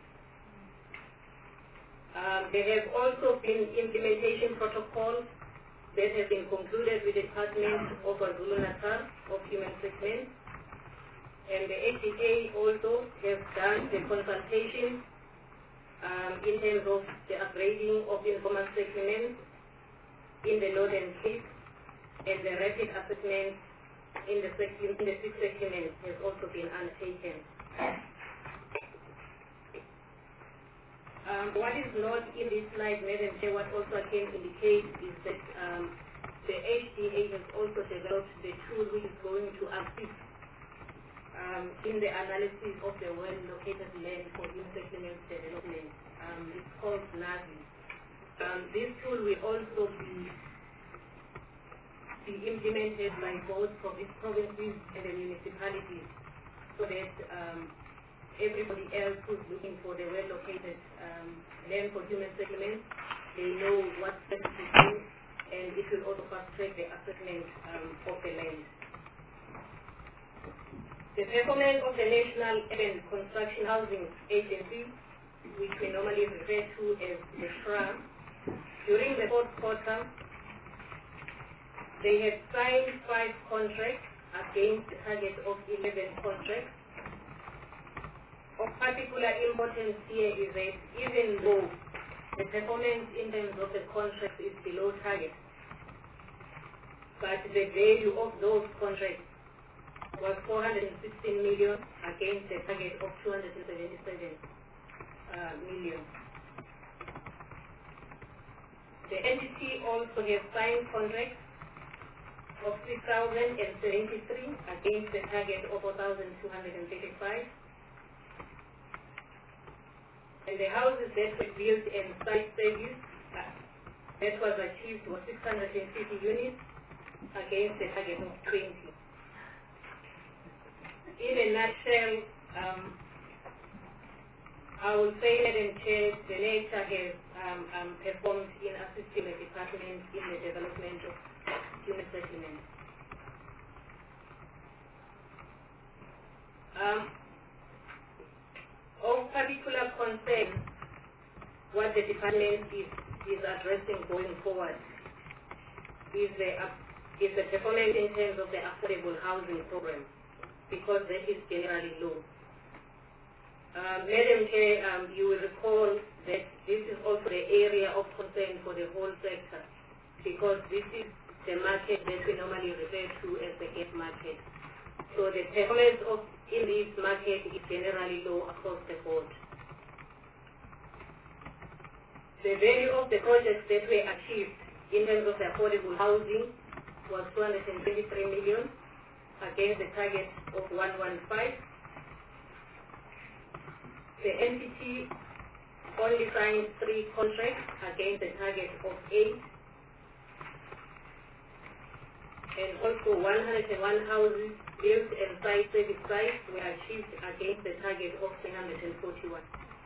There have also been implementation protocols that have been concluded with the Department of KwaZulu-Natal of Human Settlements, and the HDA also has done the consultation in terms of the upgrading of informal settlements in the Northern Cape, and the rapid assessment in the 6 settlements has also been undertaken. What is not in this slide, Madam Chair, what also I can indicate is that the HDA has also developed the tool which is going to assist in the analysis of the well-located land for human settlement development. It's called NAVI. This tool will also be implemented by both provinces and the municipalities, so that everybody else who's looking for the well-located land for human settlement, they know what steps to do, and it will also fast-track the assessment of the land. The performance of the National Urban Construction Housing Agency which we normally refer to as the SHRA. During the fourth quarter, they had signed 5 contracts against a target of 11 contracts. Of particular importance here is that even though the performance in terms of the contract is below target, but the value of those contracts was 416 million against a target of 277 million. The entity also has signed contracts of 6,073 against the target of 4,235. And the houses that were built and site service that was achieved was 650 units against the target of 20. In a nutshell, I would say that the nature has performed in assisting the department in the development of human settlement. Of particular concern, what the department is addressing going forward is the performance in terms of the affordable housing program, because that is generally low. Madam Chair, you will recall that this is also the area of concern for the whole sector, because this is the market that we normally refer to as the gap market. So the performance in this market is generally low across the board. The value of the projects that were achieved in terms of the affordable housing was 223 million against the target of 115. The entity only signed 3 contracts against the target of 8. And also 101 houses built and site service sites were achieved against the target of 345.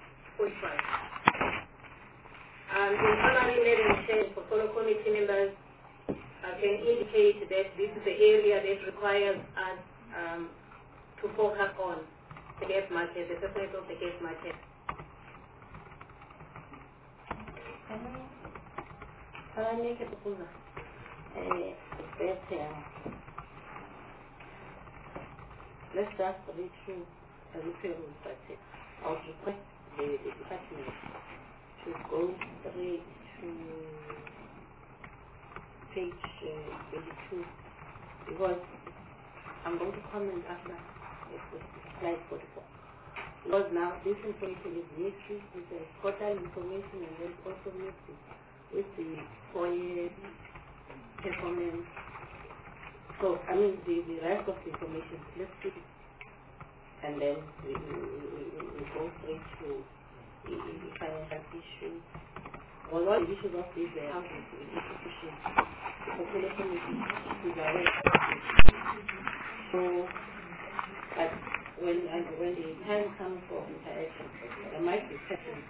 In summary, Madam Chair, for fellow committee members, I can indicate that this is the area that requires us to focus on the gap market, the performance of the gap market. Can I make a proposal? Let's just read through the referral structure. I would request the department to go straight to page 22, because I'm going to comment after slide 44. Because now this information is mixed with the total information and then also mixed with the 4-year performance. So, I mean, the rest of the information, let's keep it. And then we go straight to the financial issues. Well, all the issues of this housing institution, the population is aware. So, but when the time comes for interaction, there might be questions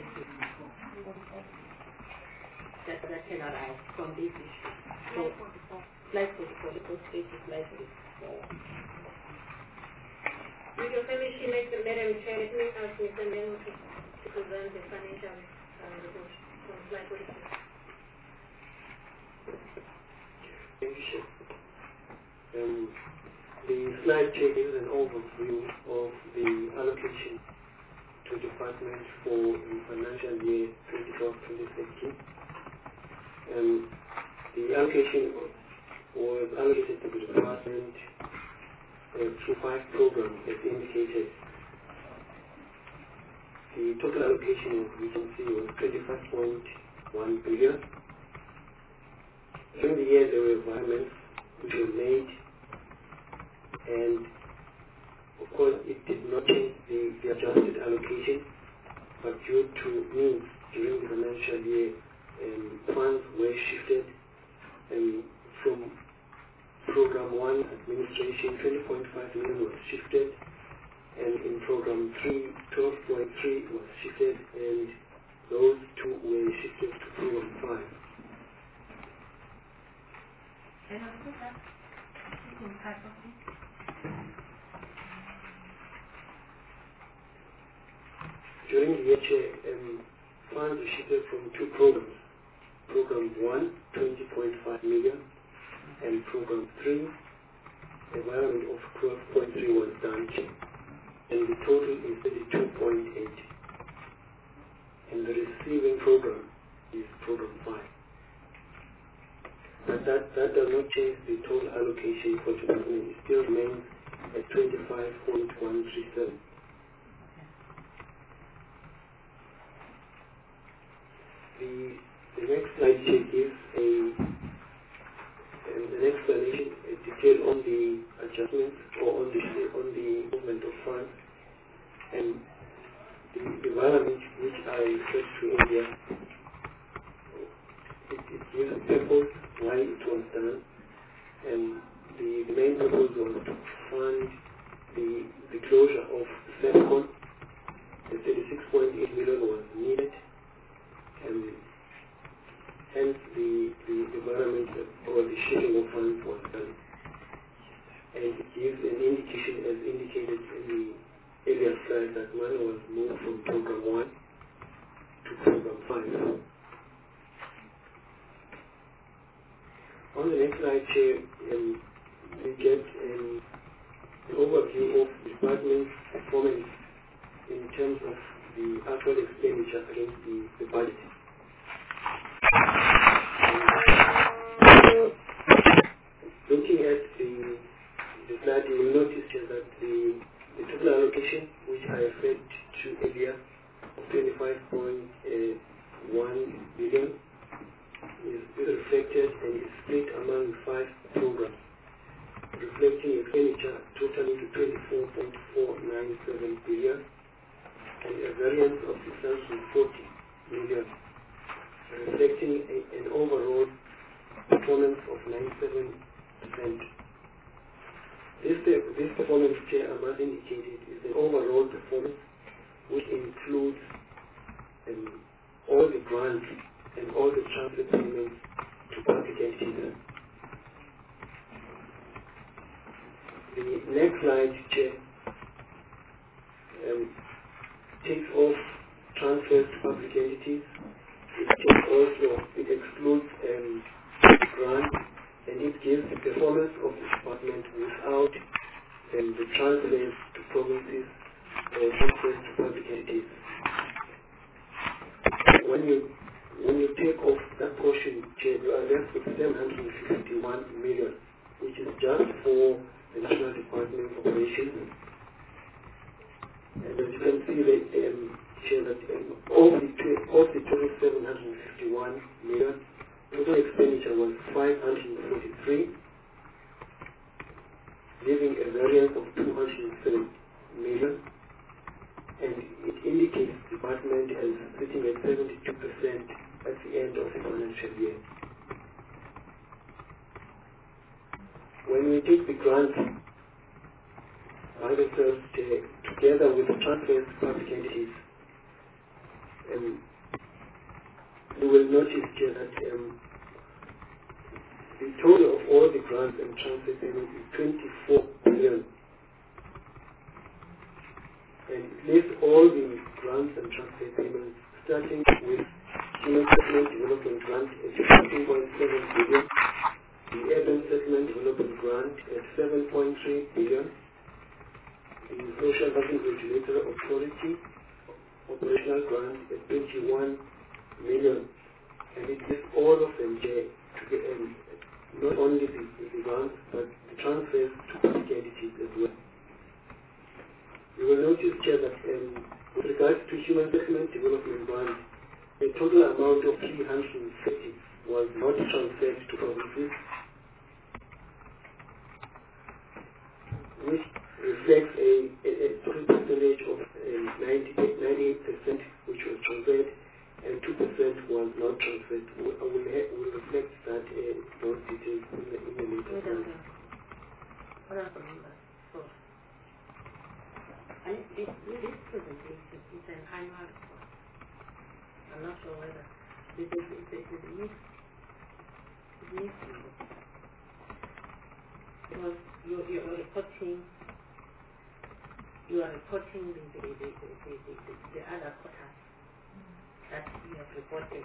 that can arise from this issue. So, slide 44, let's go straight to slide 44. With your permission, Madam Chair, let me ask Mr. Nemo to present the financial report from slide 44. Thank you. The slide gives an overview of the allocation to department for the financial year 2012-2013. The allocation was allocated to the department through 5 programs as indicated. The total allocation, as we can see, was 25.1 billion. During the year, there were environments which were made, and of course, it did not change the adjusted allocation, but due to needs during the financial year, funds were shifted from Program 1 administration, 20.5 million was shifted, and in Program 3, 12.3 was shifted, and those 2 were shifted to Program 5. during the year, funds were shifted from two programs. Program 1, 20.5 million, and Program 3, environment of 12.3 was done, and the total is 32.8. And the receiving program is Program 5. But that does not change the total allocation for development. It still remains at 25.137. The next slide here gives an explanation, a detail on the adjustments or on the movement of funds, and the environment which I referred to earlier. It gives a purpose why it was done, and the main purpose was to fund the closure of SEFCON. The 36.8 million was needed, and hence the environment or the shifting of funds was done. And it gives an indication, as indicated in the earlier slide, that money was moved from Program 1 to Program 5. On the next slide here, we get an overview of the department's performance in terms of the actual expenditure against the budget. Looking at the slide, you will notice here that the total allocation, which I referred to earlier, of 25.1 billion, is reflected and is split among 5 programs, reflecting expenditure totaling to 24.497 billion and a variance of 640 million, reflecting an overall performance of 97%. This performance share, I must indicate, is an overall performance which includes all the grants and all the transfer payments to public entities. The next slide, Chair, takes off transfers to public entities. It excludes grants, and it gives the performance of the department without the transfers to provinces or transfers to public entities. When you take off that portion, Chair, you are left with 751 million, which is just for the National Department of Operations. And as you can see, Chair, that of the total 751 million, total expenditure was 543, leaving a variance of 207 million. And it indicates the department as sitting at 72% at the end of the financial year. When we take the grants by themselves together with the transfers to public entities, you will notice here that the total of all the grants and transfer payments is 24 billion. And it lists all the grants and transfer payments, starting with Human Settlement Development Grant at 15.7 billion, the Urban Settlement Development Grant at 7.3 billion, the Social Housing Regulatory Authority Operational Grant at 21 million. And it lists all of them there, not only the grants, but the transfers to public entities as well. You will notice here that with regards to Human Settlement Development Grant, a total amount of 350 was not transferred to provinces, which reflects a total percentage of 98%, which was transferred, and 2% was not transferred. I will reflect that those details in the later slide. And this presentation is an annual report. I'm not sure whether this is because you're reporting you are reporting the other quotas that you have reported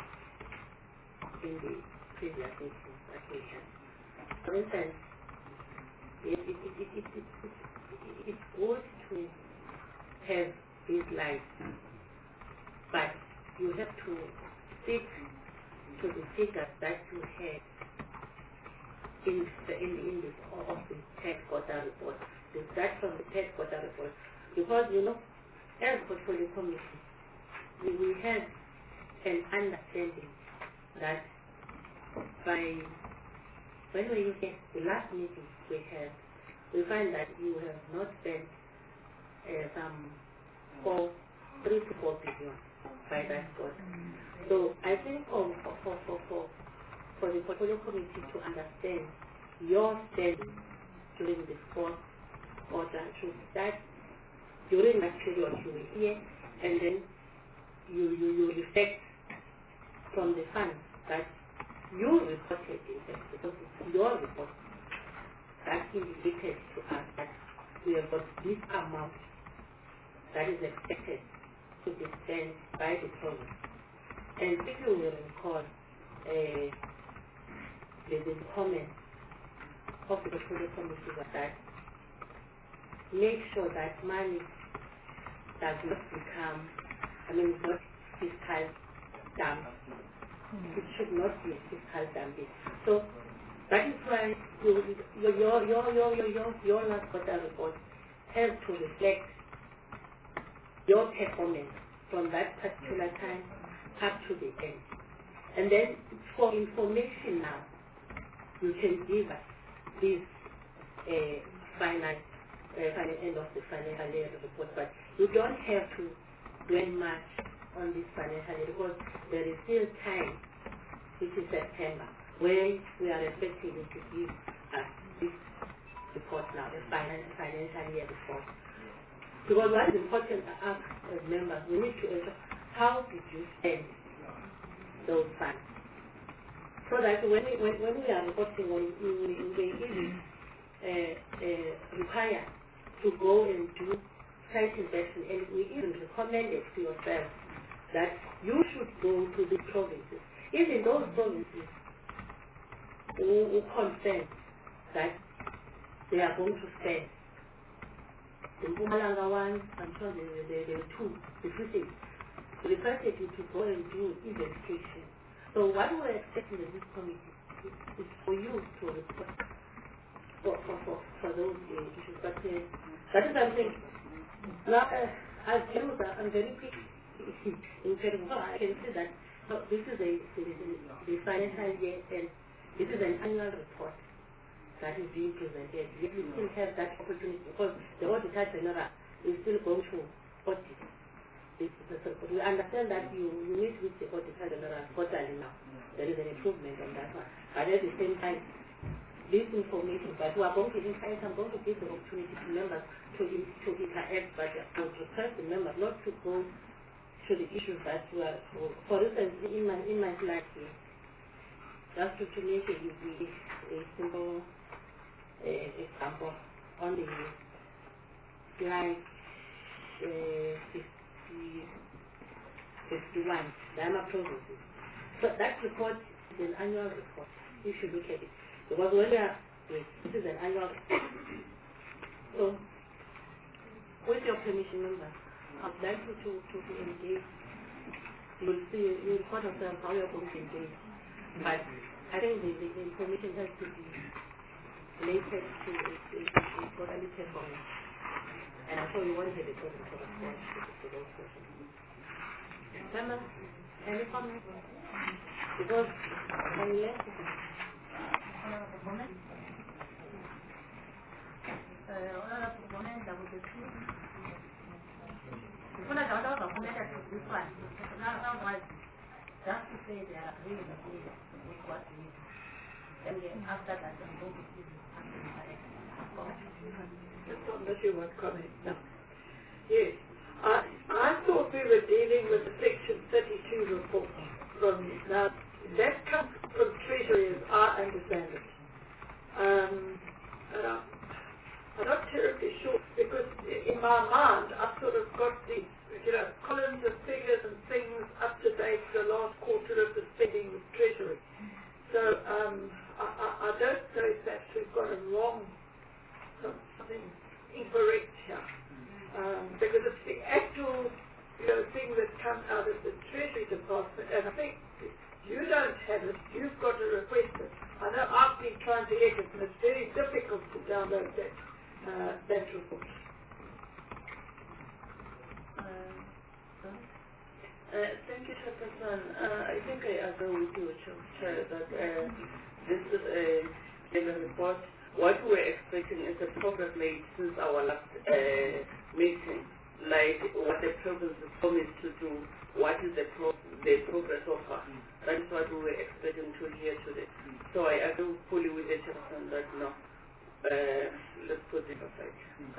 in the previous meetings that we had. For instance, it's good to have these lights, but you have to stick to the figures that you had in the of the third quarter report. That's from the third quarter report, because as portfolio committee, we have an understanding that when we get the last meeting we had, we find that you have not spent some 3 to 4 billion by that quarter. So I think for the portfolio committee to understand your standing during the fourth quarter, to start during that period you were here, and then you reflect from the funds that you reported in fact, because it's your report that indicated to us that we have got this amount that is expected to be spent by the province. And if you will recall, the comment of the portfolio committee was that make sure that money does not become, it's not fiscal dump. It should not be fiscal dumping. So that is why your last quarter report has to reflect your performance from that particular time up to the end. And then for information now, you can give us this final end of the financial year report, but you don't have to dwell much on this financial year because there is still time, which is September, where we are expecting you to give us this report now, the financial year report. Because what is important to us as members, we need to ensure how did you spend those funds, so that when we are reporting, we even required to go and do site inspection, and we even recommended to yourself that you should go to the provinces, even those provinces who confirm that they are going to spend. The Mpumalanga one, I'm sure there were two, the two things. We requested you to go and do investigation. So what we are expecting in this committee is for you to report for those issues. But that is something. Now, as user, I'm very quick in terms of, I can see that this is the financial year, and this is an annual report that is being presented. We still have that opportunity because the Auditor General is still going to audit. We understand that you meet with the Auditor General quarterly now. There is an improvement on that one. But at the same time, this information, but we are going to insight, I'm going to give the opportunity to members to interact, but I would request the members not to go to the issues that you are, for instance, in my slide here, just to make a simple example on the slide 51, Dama provinces. So that report is an annual report. You should look at it. Because when we are, this is an annual report. So, with your permission, members, I'd like you to engage. You will see, you will report yourself how you're going to engage. But I think the information has to be related to a quarterly performance. And I'm sure you won't have a problem for those questions. Members, any comments? Because unless just to say they are agreeing with what we need. And then after that, I'm going to give you Just unless you want comment. No. Yes. I thought we were dealing with the Section 32 report from now. That comes from Treasury as I understand it. And I'm not terribly sure because in my mind, I've sort of got these, columns of figures and things up to date the last quarter of the spending with Treasury. So I don't know if that we've got a wrong, something incorrect here. Because it's the actual, thing that comes out of the Treasury Department, and I think you don't have it, you've got to request it. I know I've been trying to get it, and it's very difficult to download that report. Thank you, Chairperson. I think I agree with you, Chair, that this is a general report. What we were expecting is a progress made since our last meeting, like what the province is promised to do, what is the progress so far. That is what we were expecting to hear today. So I agree fully with the Chairperson that no, let's put it aside.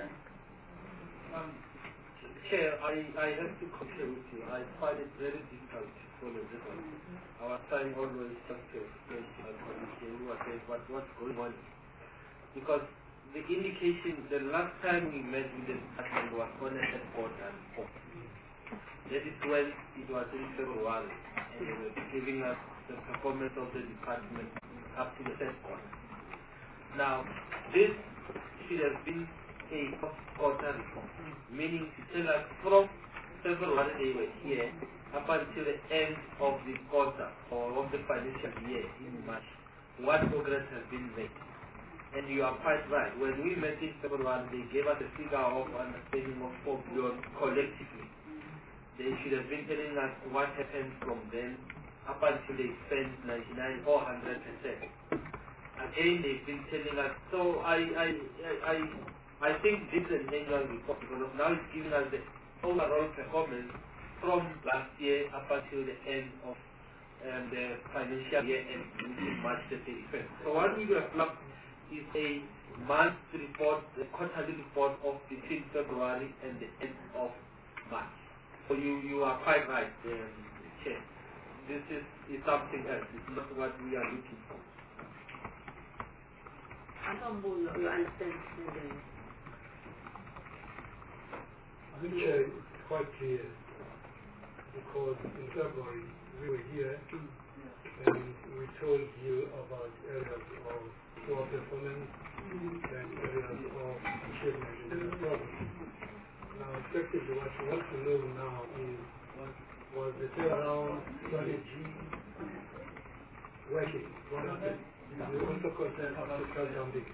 Chair, I have to concur with you. I find it very difficult to follow this one. Our time always just to explain to our committee what's going on. Because the indication, the last time we met with the department was on a headquarters report. That is when it was in February, and they were giving us the performance of the department up to the headquarters. Now, this should have been a quarter report, meaning to tell us from February they were here up until the end of the quarter or of the financial year in March, what progress has been made. And you are quite right. When we met in February, they gave us a figure of understanding of 4 billion collectively. They should have been telling us what happened from then up until they spent 99 or 100%. Again, they've been telling us. So I think this is an annual report because now it's giving us the overall performance from last year up until the end of the financial year and in March the 31st. So what we have plugged is a month report, the quarterly report of between February and the end of March. So you are quite right, Chair. This is something else. It's not what we are looking for. You understand? I think it's quite clear because in February we were here and we told you about areas of poor performance and areas of achievement in the program. Now, effectively, what we want to know now is was the turnaround strategy working? Is it also concerned about fiscal jumping?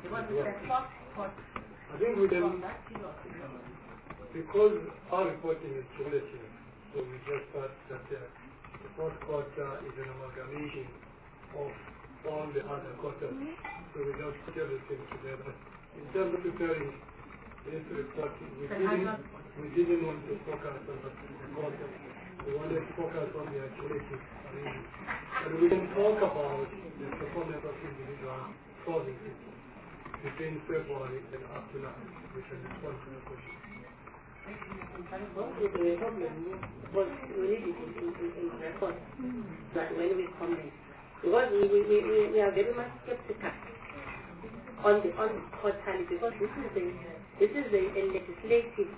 I think we can, because our reporting is relative, so we just thought that the fourth quarter is an amalgamation of all the other quarters. So we just put everything together. In terms of preparing this report, we didn't want to focus on the quarter. We wanted to focus on the accuracy. And we can talk about the performance of individual provinces between February and up to now. We can respond to the question. Well, the problem was we need it in record that when we comment. Because we are very much skeptical on the quarterly because this is a legislative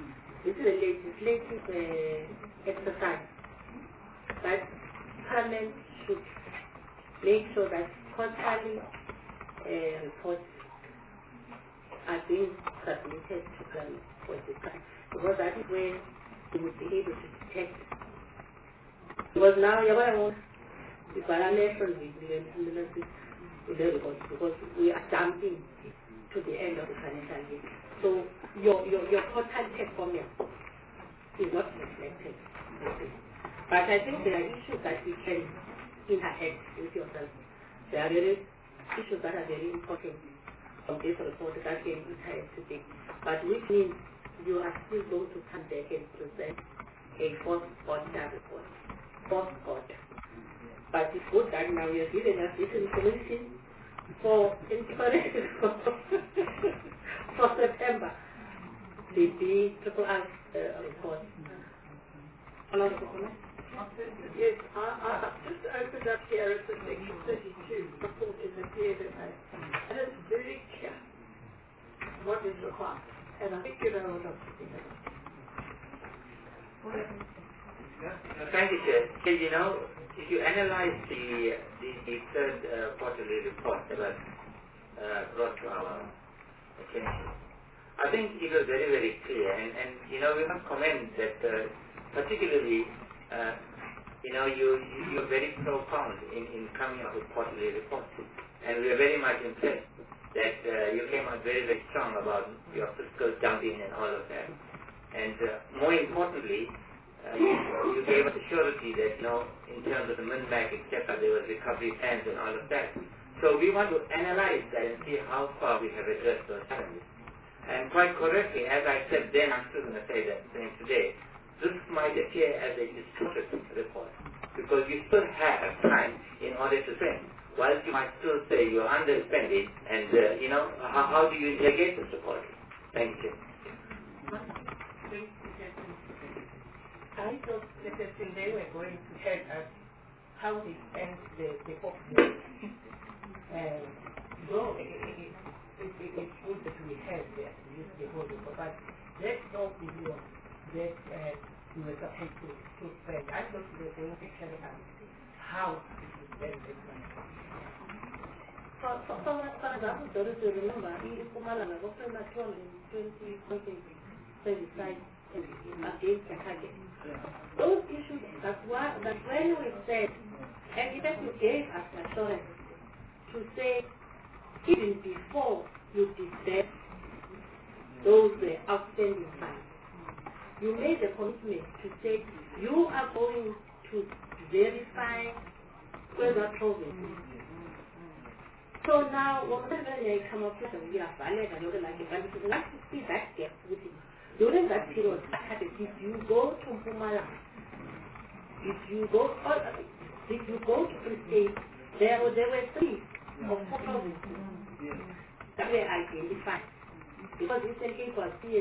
exercise that Parliament should make sure that quarterly reports are being submitted to them for discussion. Because that is where we would be able to detect. Because now you are the parameters because we are jumping to the end of the financial year. So your total performance is not reflected. But I think there are issues that we can interact with yourself. There are issues that are very important from this report that can interact today. But which means you are still going to come back and present a fourth quarter report. Fourth quarter. But it's good that now you're giving us this information for inspiration for September. The BRRR report. Yes, I've just opened up here at the section 32 report in the PFMA, and it's very clear what is required. And I think you know what I'm saying. Thank you, Chair. So, you know, if you analyze the third quarterly report that was brought to our attention, I think it was very, very clear. And you know, we must comment that particularly, you know, you're very profound in coming up with quarterly reports. And we are very much impressed that you came out very, very strong about your fiscal dumping and all of that. And more importantly, you gave us the surety that, you know, in terms of the MINMAC, etc., there was recovery plans and all of that. So we want to analyze that and see how far we have addressed those challenges. And quite correctly, as I said then, I'm still going to say that same today, this might appear as a distorted report because you still have time in order to spend. Whilst you might still say you're underspending, and you know, how do you negate this report? Thank you. I thought that they were going to tell us how they spend the population. And though it's good that we have the whole report, but let's not believe that we were supposed to spend. I thought they were going to tell us how to spend the money. For example, those who remember, in Pumalanga, we spent 220 something set aside against the target. Those issues, that's when we said, and even you gave us assurance to say, even before you disburse those outstanding funds, you made a commitment to say you are going to verify further provinces. So now, whenever they come up with we are valid and other like it, and we would like to see that gap with it. During that period, did you go to Mpumalanga? Did you go to Free State? There were 3 or 4 provinces that were identified. Because recently for CA,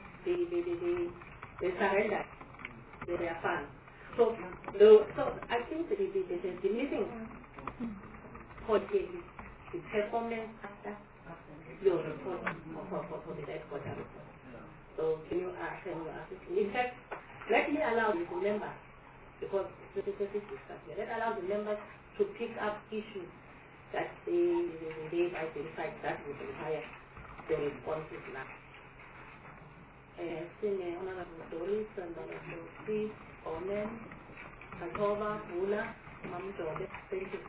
they surrendered their funds. So I think the missing point here is the performance after your report for the headquarters report. So can you assist me? In fact, let me allow the members, because this is discussed here, let's allow the members to pick up issues that they've identified that would require the responses now. Seeing Honorable Doris and Honorable Steve, Omen, Katova, Bula, Mam Jode, thank you.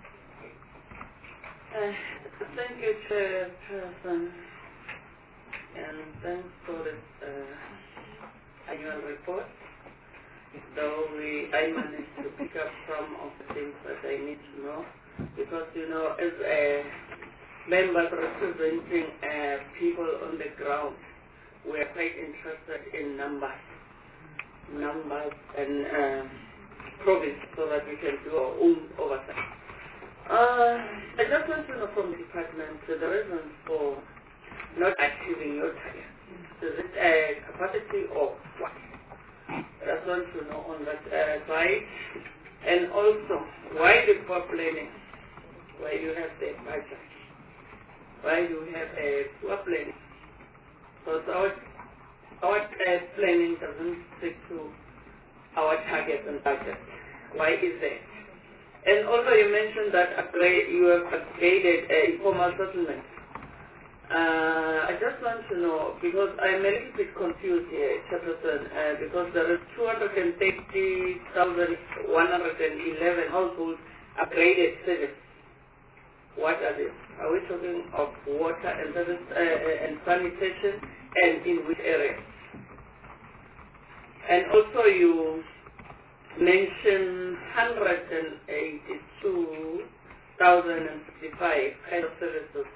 Thank you, Chairperson, and thanks for this annual report. Though I managed to pick up some of the things that I need to know, because, you know, as a member representing people on the ground, we are quite interested in numbers and province, so that we can do our own oversight. I just want to know from the department the reasons for not achieving your target. Is it a capacity or what? I just want to know on that side. And also, why the poor planning? Why do you have the budget? Why do you have a poor planning? Because our planning doesn't stick to our targets and budget. Why is that? And also you mentioned that you have upgraded informal settlement. I just want to know, because I'm a little bit confused here, Chairperson, because there is 230,111 households upgraded service. What are they? Are we talking of water and service and sanitation, and in which areas? And also you mentioned 182,065 kind of services,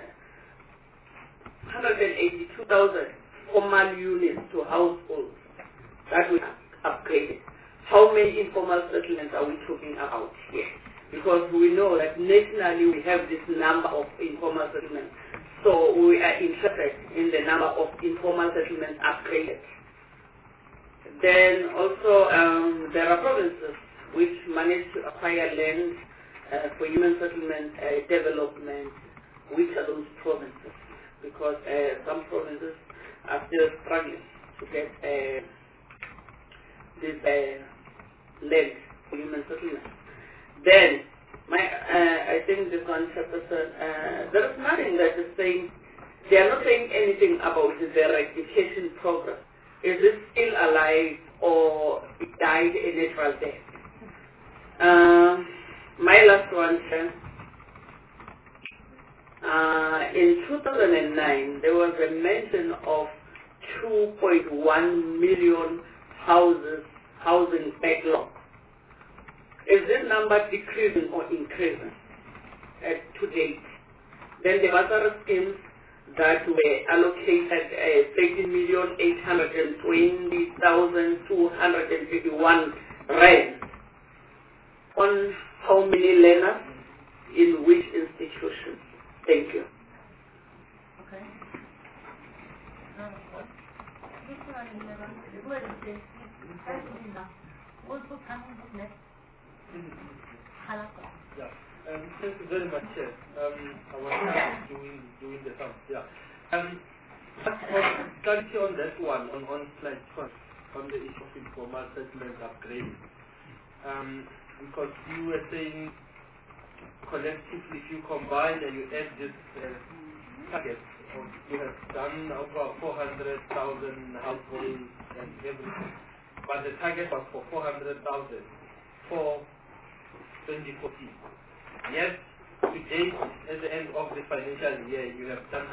182,000 formal units to households that we have upgraded. How many informal settlements are we talking about here? Because we know that nationally we have this number of informal settlements. So we are interested in the number of informal settlements upgraded. Then also there are provinces which manage to acquire land for human settlement development. Which are those provinces? Because some provinces are still struggling to get this land for human settlement. Then, I think this one Chairperson, there is nothing that is saying, they are not saying anything about the rectification program. Is it still alive or it died a natural death? My last one, Chair. In 2009, there was a mention of 2.1 million housing backlog. Is this number decreasing or increasing to date? Then there were other schemes that were allocated 30,820,251 rand on how many learners in which institutions? Thank you. Okay. Yeah. Thank you very much, Chair. I was doing the sum. Yeah. Clarity on that one, on slide 12, on the issue of informal settlement upgrading. Because you were saying collectively, if you combine and you add this target, you have done over 400,000 households and everything. But the target was for 400,000 for 2014. Yes, today, at the end of the financial year, you have done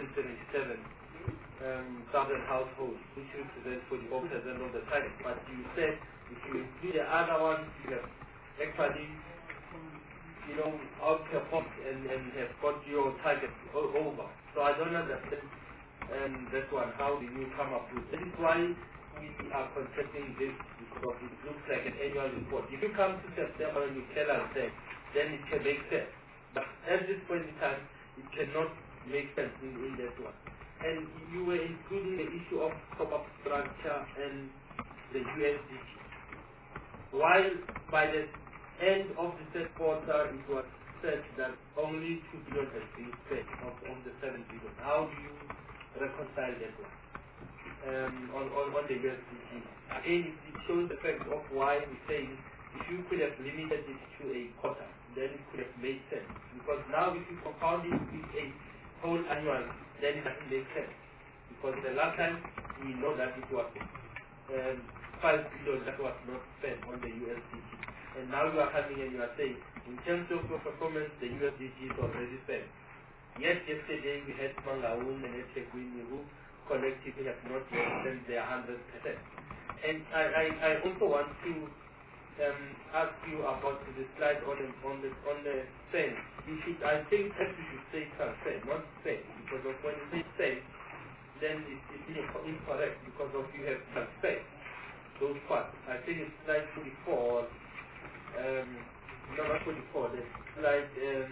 177,000 households, which represents 44% of the target. But you said if you include the other ones, you have actually, outperformed and have got your target over. So I don't understand that one. How do you come up with? That is why we are contracting this, because it looks like an annual report. If you come to September and you tell us that, then it can make sense. But at this point in time, it cannot make sense in that one. And you were including the issue of top-up structure and the USDG. While by the end of the third quarter, it was said that only 2 billion has been spent of the 7 billion. How do you reconcile that one? On the USDG. Again, it shows the fact of why we say if you could have limited it to a quarter, then it could have made sense. Because now if you compound it with a whole annual, then it doesn't make sense. Because the last time we know that it was 5 billion that was not spent on the USDG. And now you are coming and you are saying, in terms of your performance, the USDG is already spent. Yes, yesterday we had Mangaung and Echekwini who collectively have not yet spent their 100%. And I also want to ask you about the slide on the spend. I think that you should say transfer, not spend, because of when you say spend, then it's incorrect because of you have transferred those parts. I think it's slide 44. No, not 44. The slide.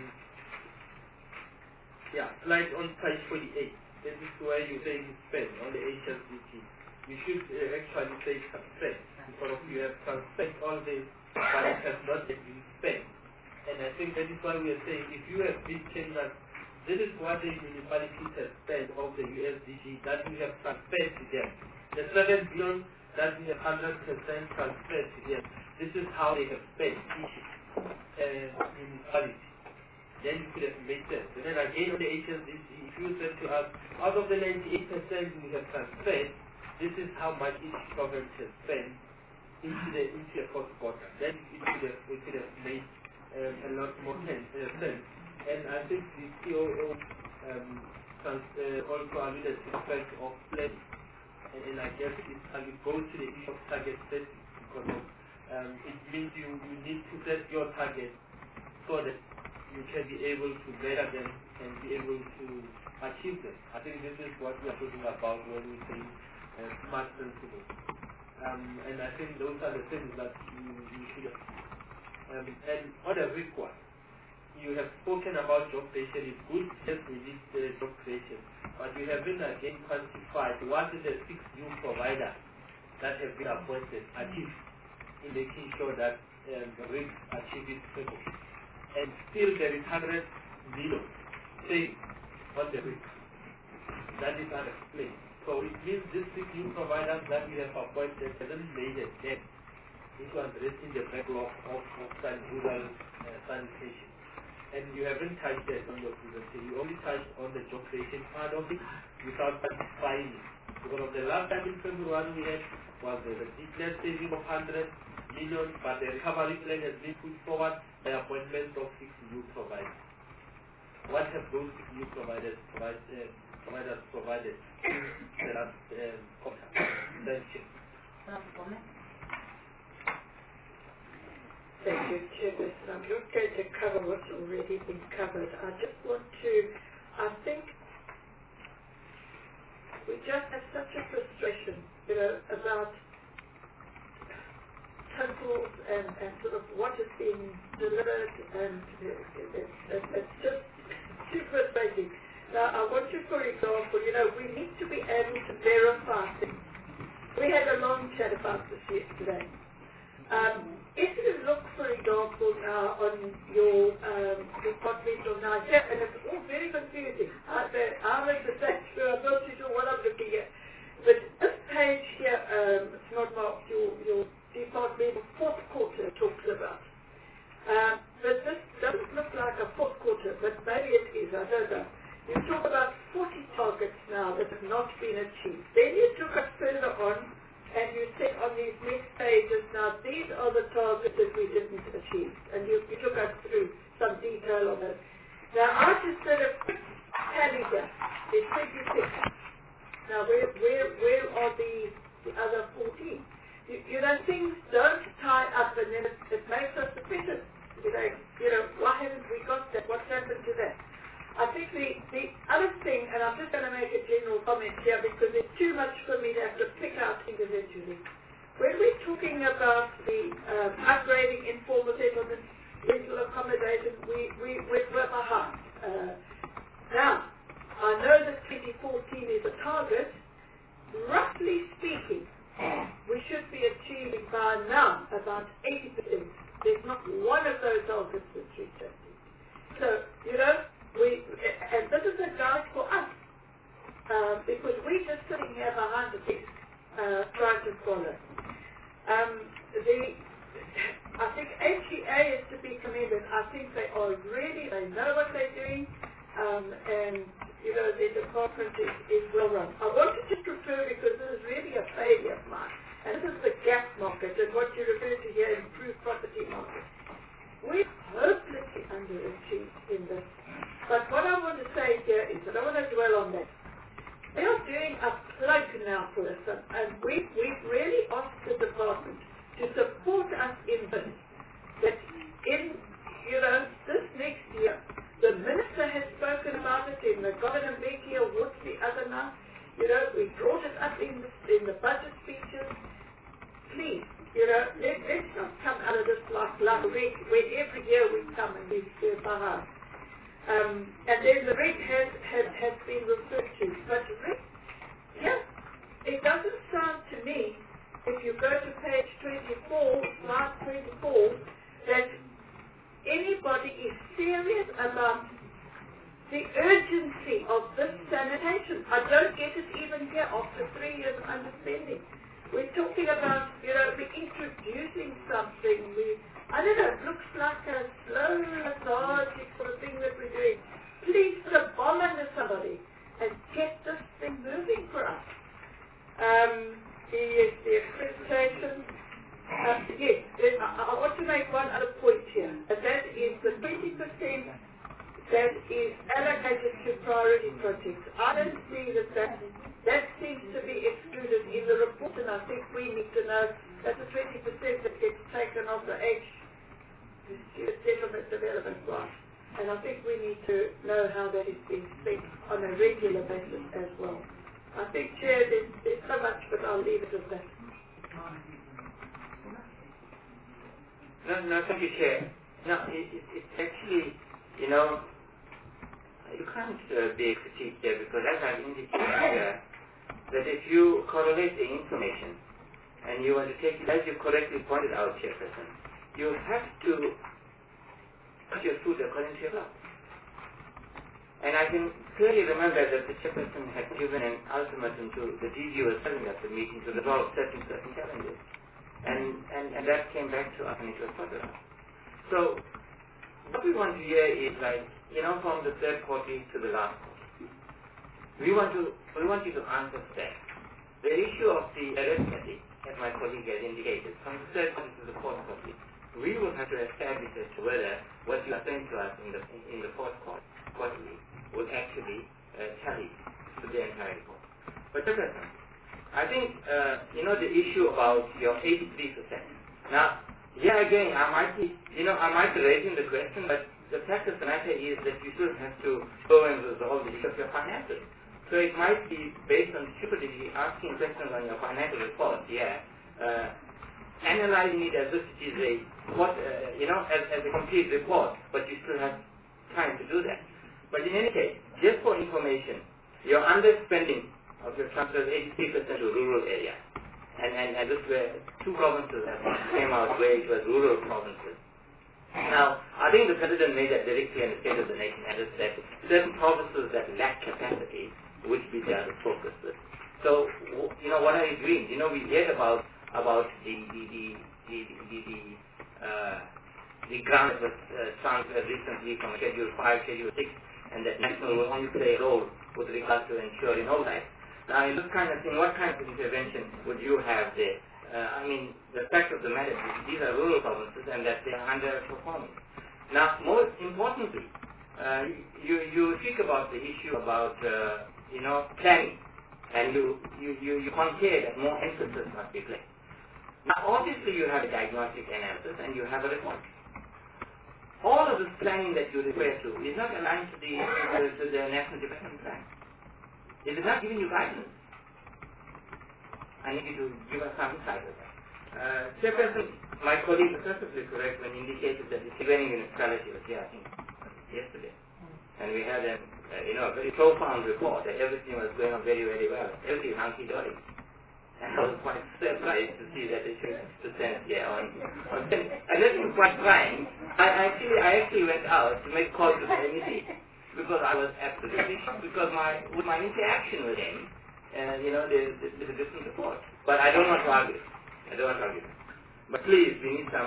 Slide on page 48. This is where you say spend on the HSBC. You should actually say transfer, because of you have transferred all this, but it has not yet been spent. And I think that is why we are saying if you have been telling us this is what the municipalities have spent of the USDG that we have transferred to them. The 7 billion that we have 100% transferred to them. This is how they have spent each municipality. Then you could have made sense. And then again on the HSBC, if you said to us, out of the 98% we have transferred, this is how much each province has spent into the fourth quarter. Then it could have made a lot more sense. And I think the COO also alluded to the fact of planning. And I guess it goes to the issue of target setting, because it means you need to set your target so that you can be able to measure them and be able to achieve them. I think this is what we are talking about when we say smart principles. And I think those are the things that you should have. And on the RIC one, you have spoken about job creation. It's good, yes, we need job creation. But you haven't again quantified what is the 6 new providers that have been appointed achieve in making sure that RIC achieve its purpose. And still there is 100 million saved on the RIC. That is unexplained. So So it means this 6 new providers that we have appointed hasn't made a dent into addressing the backlog of rural sanitation. And you haven't touched that on your presentation. You only touched on the job creation part of it without quantifying it. Because of the last time in February we had was the declared saving of 100 million, but the recovery plan has been put forward by appointment of 6 new providers. What have those 6 new providers provided in the last quarter? Thank you. Thank you, Chairperson. I'm not going to cover what's already been covered. I just want to, I think we just have such a frustration, about totals and sort of what is being delivered, and it's just too frustrating. Now, I want you, for example, we need to be able to verify things. We had a long chat about this yesterday. If you look, for example, now on your departmental now, and it's all very confusing. I'm at the stage where I'm not too sure what I'm looking at. But this page here, it's not marked, your departmental fourth quarter talks about. But this doesn't look like a fourth quarter, but maybe it is, I don't know. You talk about 40 targets now that have not been achieved. Then you took us further on, and you said on these next pages, now these are the targets that we didn't achieve. And you took us through some detail on it. Now I just did a quick tally here. There's 26. Now where are the other 14? Things don't tie up, and then it makes us sufficient. Why haven't we got that? What's happened to that? I think the other thing, and I'm just going to make a general comment here because it's too much for me to have to pick out individually. When we're talking about the upgrading informal settlements, rental accommodation, we're behind. Now, I know that 2014 is a target. Roughly speaking, we should be achieving by now about 80%. There's not one of those targets that's reached. So, and this is a guide for us, because we're just sitting here behind the desk, trying to follow. I think HEA is to be commended. I think they know what they're doing, and their department is well run. I want to just refer, because this is really a failure of mine, and this is the gap market, and what you refer to here, improved property market. We've hopelessly underachieved in this. But what I want to say here is, I don't want to dwell on that. They are doing a plug now for us, and we've really asked the department to support us in this. That in, this next year, the minister has spoken about it in the Governor Becky Awards the other night. We brought it up in the budget speeches. Please, let's not come out of this like where every year we come and we say behind. And then the reg has been referred to. But reg, it doesn't sound to me, if you go to page 24, slide 24, that anybody is serious about the urgency of this sanitation. I don't get it even here after 3 years of understanding. We're talking about, we're introducing something. I don't know, it looks like a slow, lethargic sort of thing that we're doing. Please put a bomb under somebody and get this thing moving for us. The accreditation. Yes, I want to make one other point here, and that is the 20% that is allocated to priority projects. I don't see that seems to be excluded in the report, and I think we need to know that the 20% that gets taken off the settlement development grant. And I think we need to know how that is being spent on a regular basis as well. I think, Chair, there's so much, but I'll leave it at that. No, thank you, Chair. No, it's actually, you can't be a critique here, because as I've indicated here, that if you correlate the information and you want to take, as you correctly pointed out, Chairperson, you have to cut your food according to your love. And I can clearly remember that the chairperson had given an ultimatum to the DG who was serving at the meeting to resolve certain challenges. And that came back to us and it was sorted out. So what we want to hear is like, from the third party to the last party. We want you to answer that. The issue of the arithmetic, as my colleague has indicated, from the third party to the fourth party, we will have to establish as to whether what you are saying to us in the fourth quarterly will actually tally to the entire report. But Chairperson, I think, the issue about your 83%. Now, here again, I might be raising the question, but the fact of the matter is that you still have to go and resolve the issue of your finances. So it might be based on stupidity asking questions on your financial report, analyzing it as if it is as a complete report, but you still have time to do that. But in any case, just for information, your underspending of your transfers 83% to rural area. And this were two provinces that came out where it was rural provinces. Now, I think the President made that very clear in the State of the Nation address that certain provinces that lack capacity would be there to focus with. So, what are you doing? We heard about the grant that was transferred recently from Schedule 5, Schedule 6, and that National will only play a role with regard to ensuring all that. Now, in this kind of thing, what kind of intervention would you have there? The fact of the matter is these are rural provinces and that they are underperforming. Now, most importantly, you speak about the issue about, planning, and you concede that more emphasis must be placed. Now, obviously, you have a diagnostic analysis and you have a report. All of this planning that you refer to is not aligned to the National Development Plan. It is not giving you guidance. I need you to give us some insight of that. Chairperson, my colleague was perfectly correct when he indicated that the Sylvanian municipality was here, I think, yesterday. And we had a very profound report that everything was going on very, very well. Everything is hunky-dory. And I was quite surprised to see that they should send here on and that was quite trying. I actually went out to make calls to the MEC because I was absolutely shocked because with my interaction with him, there's a different report. But I don't want to argue. But please, we need some,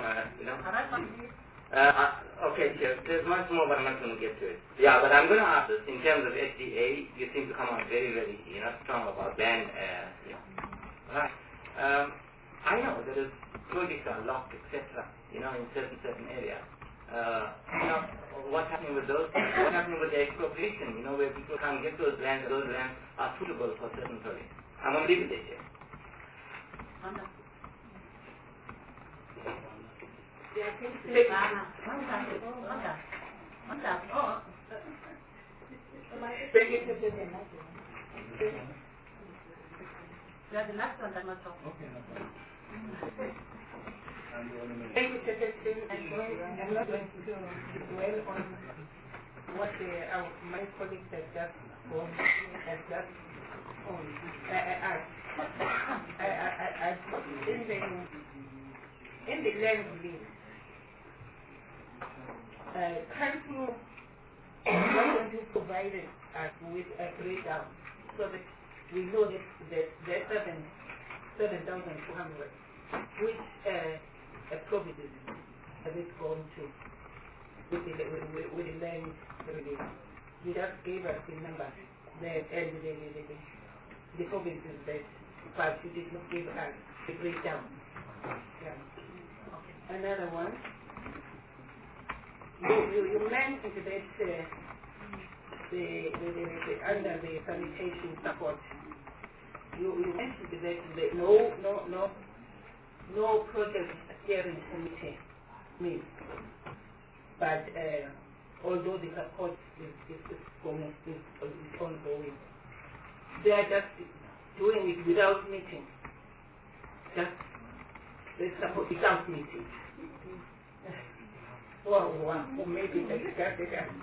okay, Chair, there's much more, but I'm not going to get to it. Yeah, but I'm going to ask this. In terms of SDA, you seem to come out very, very, strong about land, Right. I know that projects are locked, etc., in certain areas. What's happening with those things? What's happening with the expropriation, where people can't get those lands are suitable for certain projects. I'm going to leave it there. Yeah, the last one that not talking. Okay, no problem. Thank you, Secretary. I'm not going to dwell on what my colleagues have just asked. In the land release, Council government provided us with a breakdown so that we know that there's 7,200, which provinces have it gone to with the land release. You just gave us the numbers and the provinces that, but you did not give us the breakdown. Yeah. Another one. You mentioned that under the sanitation support, you mentioned that no project steering committee means, but although the support is ongoing, they are just doing it without meeting. Just the support without meeting. Well, maybe that's just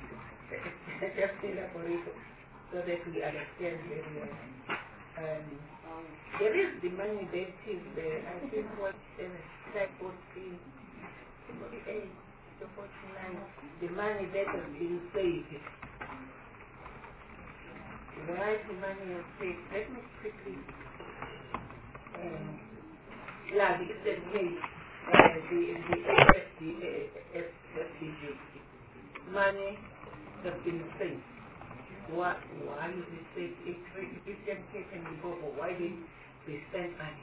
elaborate so that we understand very well. There is the money that is there. I think what type of the 48 to 49, the money that has been saved Why the money of state? Let me quickly. Yeah, because the FPG money has been spent. Why is it state? If them taken before, why did they spend money?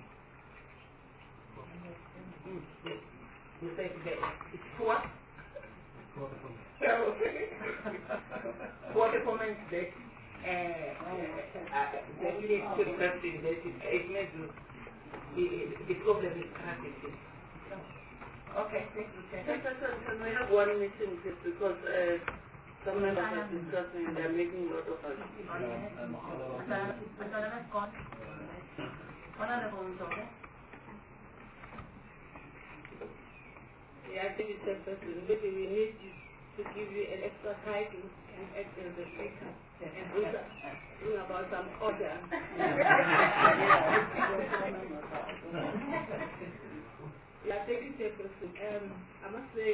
You said that it's poor. Water comments that the village could have been that it made the problem is cracking. Okay, thank you. Can we have one meeting just because some members are discussing, they're making a lot of us. Yeah, I think it's a person. Maybe we need to give you an extra title and act as the speaker and bring about some order. Yeah, thank you, Chairperson. I must say,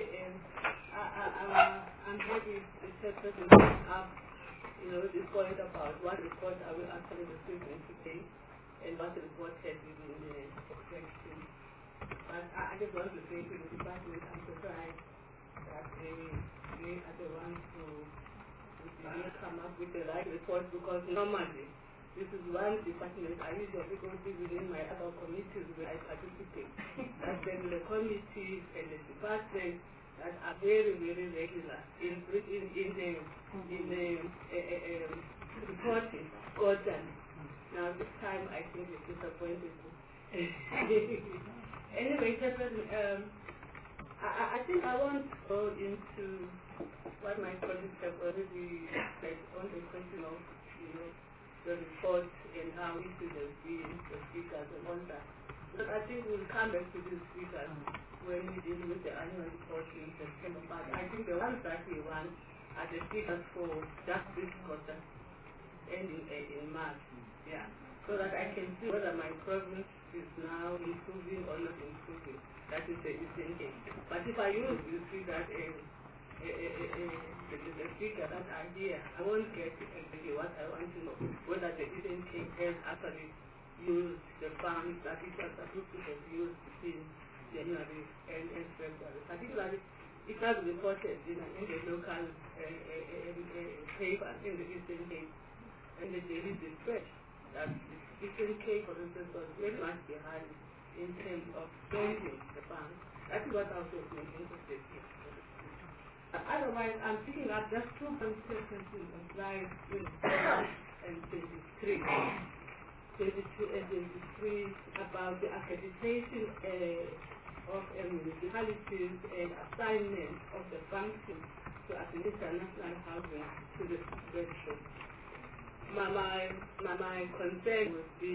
I'm happy the Chairperson brought up, this point about what report are we actually receiving today and what report has been expected. But I just want to say to the department, I'm surprised that they are the ones who come up with the right report, because normally this is one department I usually go to within my other committees where I participate. And then the committees and the departments that are very, very regular in the reporting order. Now this time I think it's disappointing. Anyway, I think I won't go into what my colleagues have already said on the question of, the report and how issues have been, the figures and all that. But I think we'll come back to these figures when we deal with the annual report in September. But I think the ones that we want are the figures for just this quarter ending in March. Yeah. So that I can see whether my province is now improving or not improving. That is the essential. But if I use the figures the figure that are here, I won't get exactly what I want to know, whether the Eden King has actually used the funds that it was supposed to have used between January and February. Particularly, it was reported in the local paper in the Eastern Cape, and the daily dispatch, that the Eastern Cape, for instance, was very much behind in terms of spending the funds. That is what I was most interested in. Otherwise, I'm picking up just 2 points on slides 22 and 23. 22 and 23 about the accreditation of municipalities and assignment of the function to administer national housing to the region. My concern would be,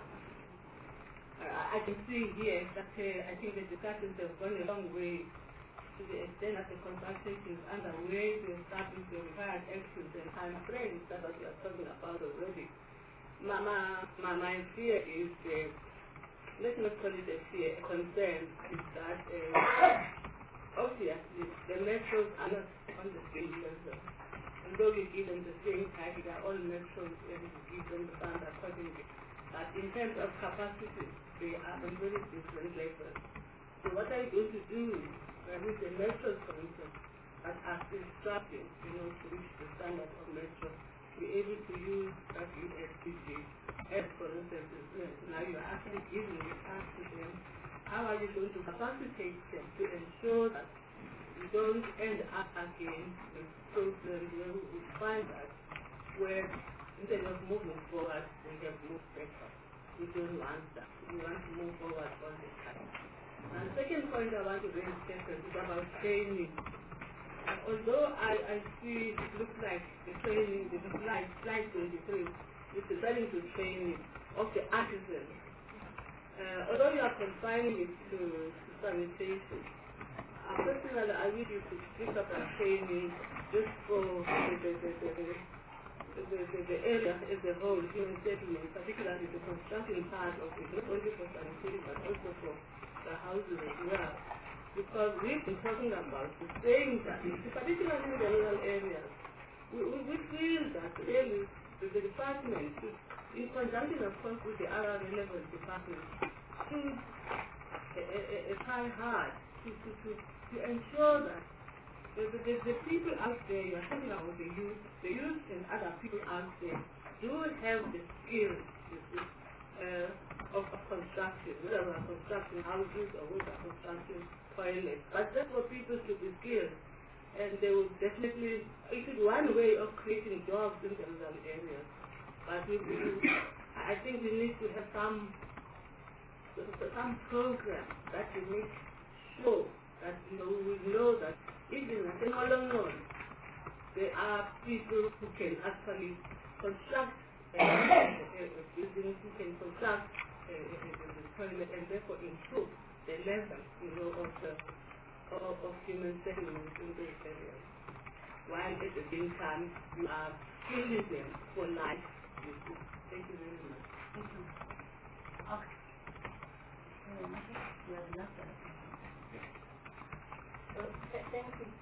I can see here that I think the discussions have gone a long way to the extent that the consultation is underway to establish the required actions and time frames that we are talking about already. My fear is, let's not call it a fear, a concern, is that obviously the metros are not on the same level. Although we give them the same title, they are all metros and we give them the funds accordingly. But in terms of capacity, they are on very different levels. So what are you going to do with the metros, for instance, that are still struggling, to reach the standard of metro, be able to use that USPG as, for instance, now you are actually giving the task to them. How are you going to capacitate them to ensure that you don't end up again with problems where we find that where instead of moving forward, they have moved backward. We don't want that. We want to move forward all the time. And the second point I want to raise is about training. Although I see it looks like the training, the slide 23, is referring to training of the artisans. Although you are confining it to sanitation, personally I wish you could speak about training just for the area as a whole, human settlement, particularly the construction part of it, not only for sanitation but also for the houses as well. Because we've been talking about the same that, particularly in the rural areas, we feel that really the department, in conjunction, of course, with the other relevant departments, should try hard to ensure that the people out there, you are talking about the youth and other people out there, do have the skills of construction, whether we are constructing houses or whether we are constructing toilets. But that's what people should be skilled. And they will definitely, it is one way of creating jobs in the rural areas. But I think we need to have some program that will make sure that we know that even at Molongon, there are people who can actually construct buildings, who can construct the toilet and therefore improve the level, of human settlements in those areas. While at the same time, you are skilling them for life. Thank you very much. Thank you. Okay. You have enough. Thank you.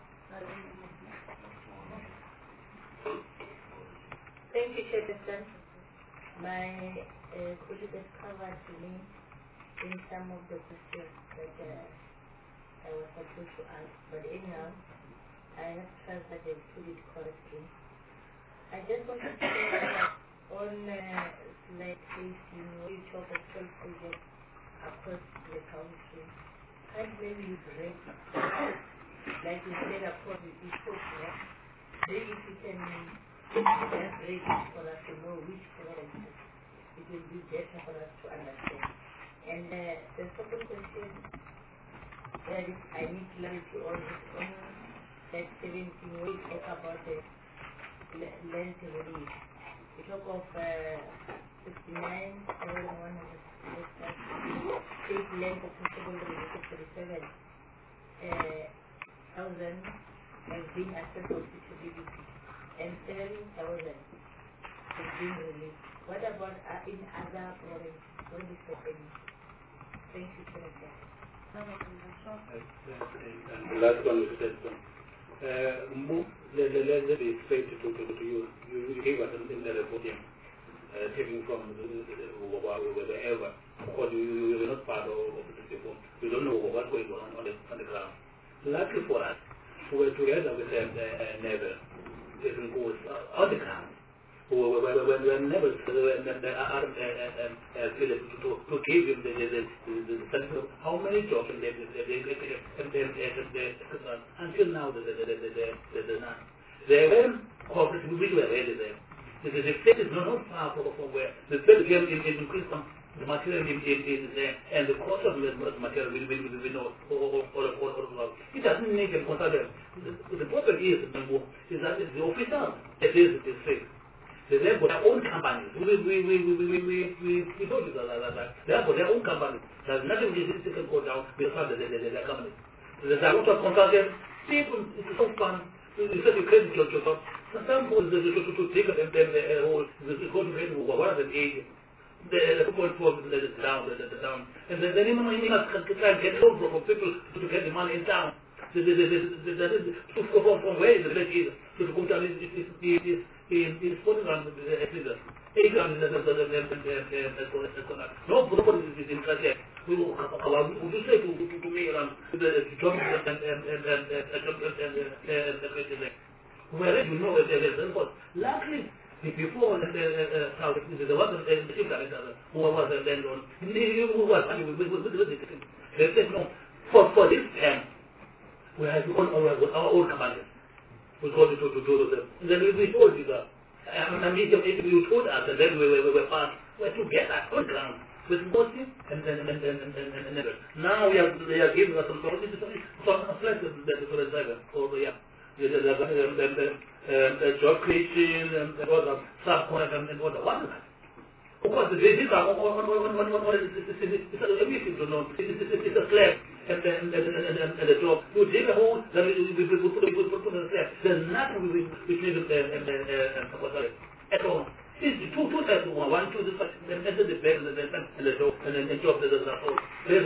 Thank you, Chairperson. My colleague has covered me in some of the questions that I was supposed to ask, but anyhow, I have trust that they put it correctly. I just want to say that on slide 18, you talk of 12 projects across the country. I maybe you've read it. Like you said, across the report, maybe if you can just read it for us to know which projects, it will be better for us to understand. And the second question, I need clarity on it. On that 17, we talk about the land release. We talk of 69,100 state land accessible related to 47,000 has been assessed for suitability and 7,000 has been released. What about in other provinces? What is happening? Thank you, Senator. The last one is that let me explain to you. You gave us in the reporting, taking from wherever. Of course, you were not part of the report. You don't know what's going on the ground. Luckily for us, we were together with Neville, even who was on the ground. When Neville to give him the sense of how many jobs until now they were cooperative, we were ready there. The state is not far from where the state came increased the material is there, and the cost of the material we know all. It doesn't make a consider. The problem is that the officials, it is the state. They have their own companies. We told you that. They have their own companies. There's nothing that can go down because their companies. There's a lot of consultants. People, it's so fun. You said you credit your job. Some people to take up and then go to bed what are the age. The people for the down. And then you must try and get over for people to get the money in town. From where is the village is to come down is putting on the figure. No nobody is interested. We will say to me around the job and wherever you know there is luckily before the one the chief director who was then on they said no for this time we have our own companies. We told you to do them. And then we told you that. If you told us, and then we were part, we're together on ground with Moses and now they are giving us some flex for the driver. The job creation and all the subcontract and all the one. Of course, these are everything to know. It's a slab and the job. You dig a hole, then we put the slab. There's nothing between at all. It's two types of one, two, then enter the bed and the job, and then the job that does not hold. There's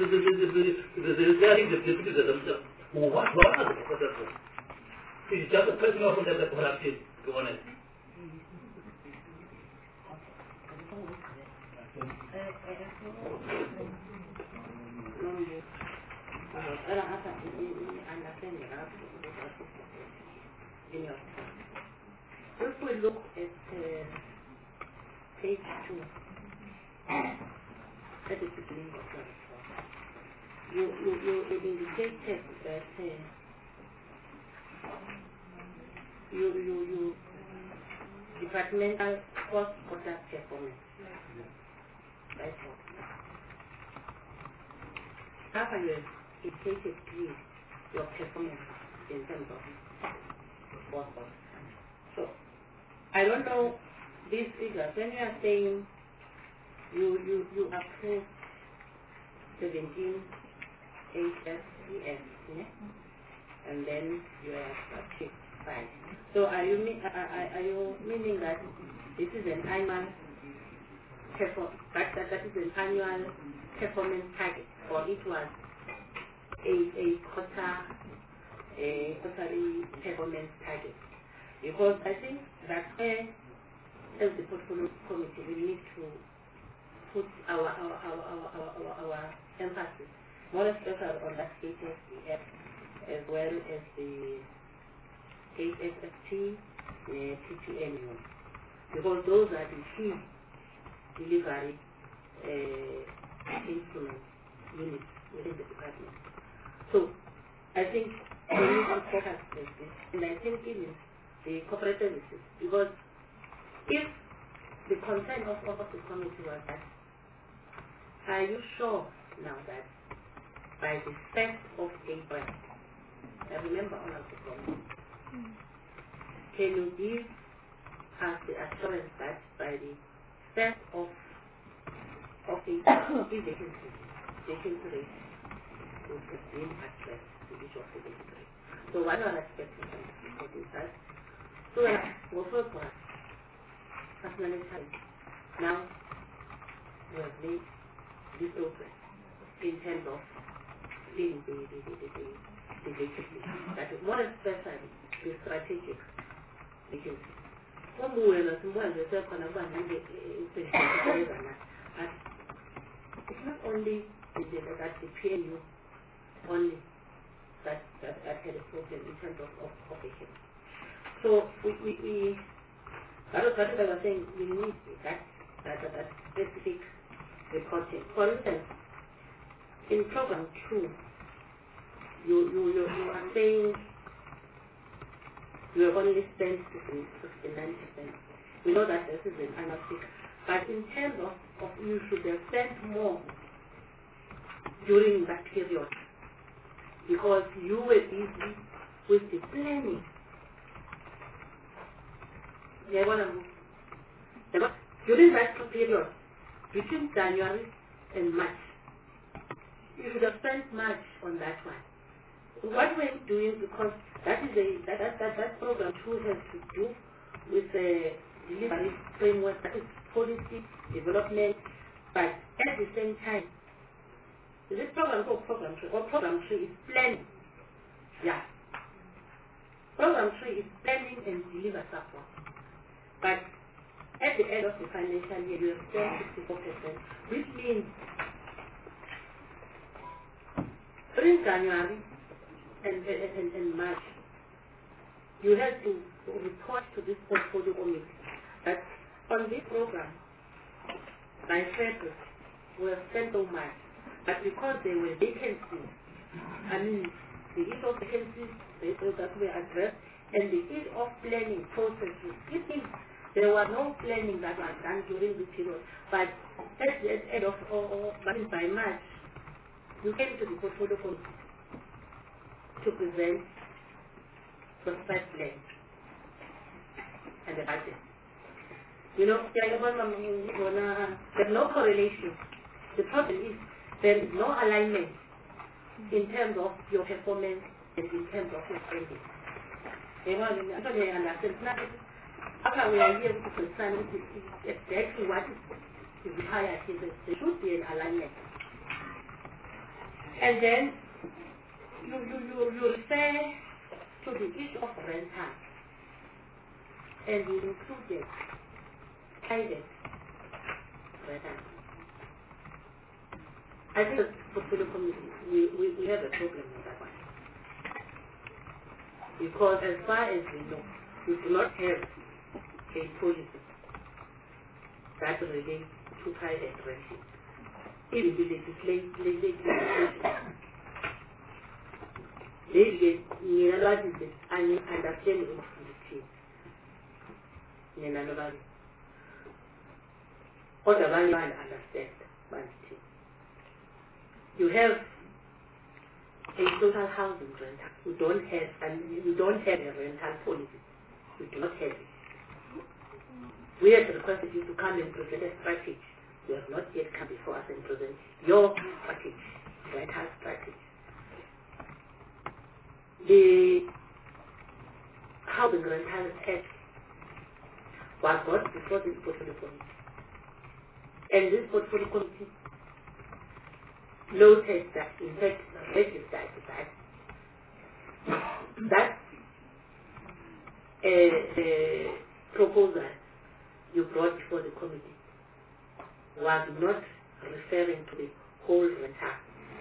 the themselves. What are the it's just a question of that perhaps is to be honest. If we look at page 2, that is the beginning of the report, you indicated that you departmental cost product performance. Right? How can you indicate please your performance in terms of cost? So I don't know these figures. When you are saying you approve 17 HSES, yeah? And then you have achieved 5. So are you meaning that this is an annual that is an annual performance target, or it was a quarterly performance target? Because I think that as the portfolio committee we need to put our emphasis more especially on that HSEF as well as the HSFT, PPMU, because those are the key delivery instruments, units within the department. So I think we need to focus on this, and I think even the corporate services, because if the concern of the committee was that, are you sure now that by the 1st of April, I remember all of the problems, can you give us the assurance that by the 1st of April, if vacancy rate will have been addressed, the issue of the vacancy rate. So what are expectations for this? So also for us, personally, now we have made this progress in terms of filling the vacancy. That is more especially the strategic vacancy. It's not only that the PNU only that had a problem in terms of vacancy. So we that is what I was saying, we need that specific reporting. For instance, in program 2, you are saying you have only spent 69%. We know that this is an annual figure. But in terms of you should have spent more during that period, because you were busy with the planning. During that period, between January and March, you should have spent much on that one. What we're doing, because that program 2 has to do with the delivery framework, that is policy development, but at the same time, is it program 2 or program 3? Or program 3 is planning. Yeah. Program 3 is planning and deliver support. But at the end of the financial year, you have spent 64%, which means during January and March, you have to report to this portfolio committee that on this program, by February, we have spent so much, but because there were vacancies, the issue of vacancies that were addressed, and the issue of planning processes, it means there was no planning that was done during the period, but at the end of, by March, you came to the portfolio committee to present the first plan and the budget. You know, there's no correlation. The problem is there is no alignment in terms of your performance and in terms of your spending. After we are here to concern exactly what is required here, there should be an alignment. And then you refer to the issue of rental, and you included private rental. I think the portfolio committee, we have a problem with that one. Because as far as we know, we do not have a policy that relates to private renting. Even the legislation, they get understanding of the team. What the value and understand by the team. You have a social housing rental. You don't have a rental policy. You do not have it. We have requested you to come and present a strategy. You have not yet come before us and present your strategy, rental strategy. The Housing Rental Act was brought before this portfolio committee. And this portfolio committee noted that, in fact, registered that a proposal you brought before the committee was not referring to the whole rental.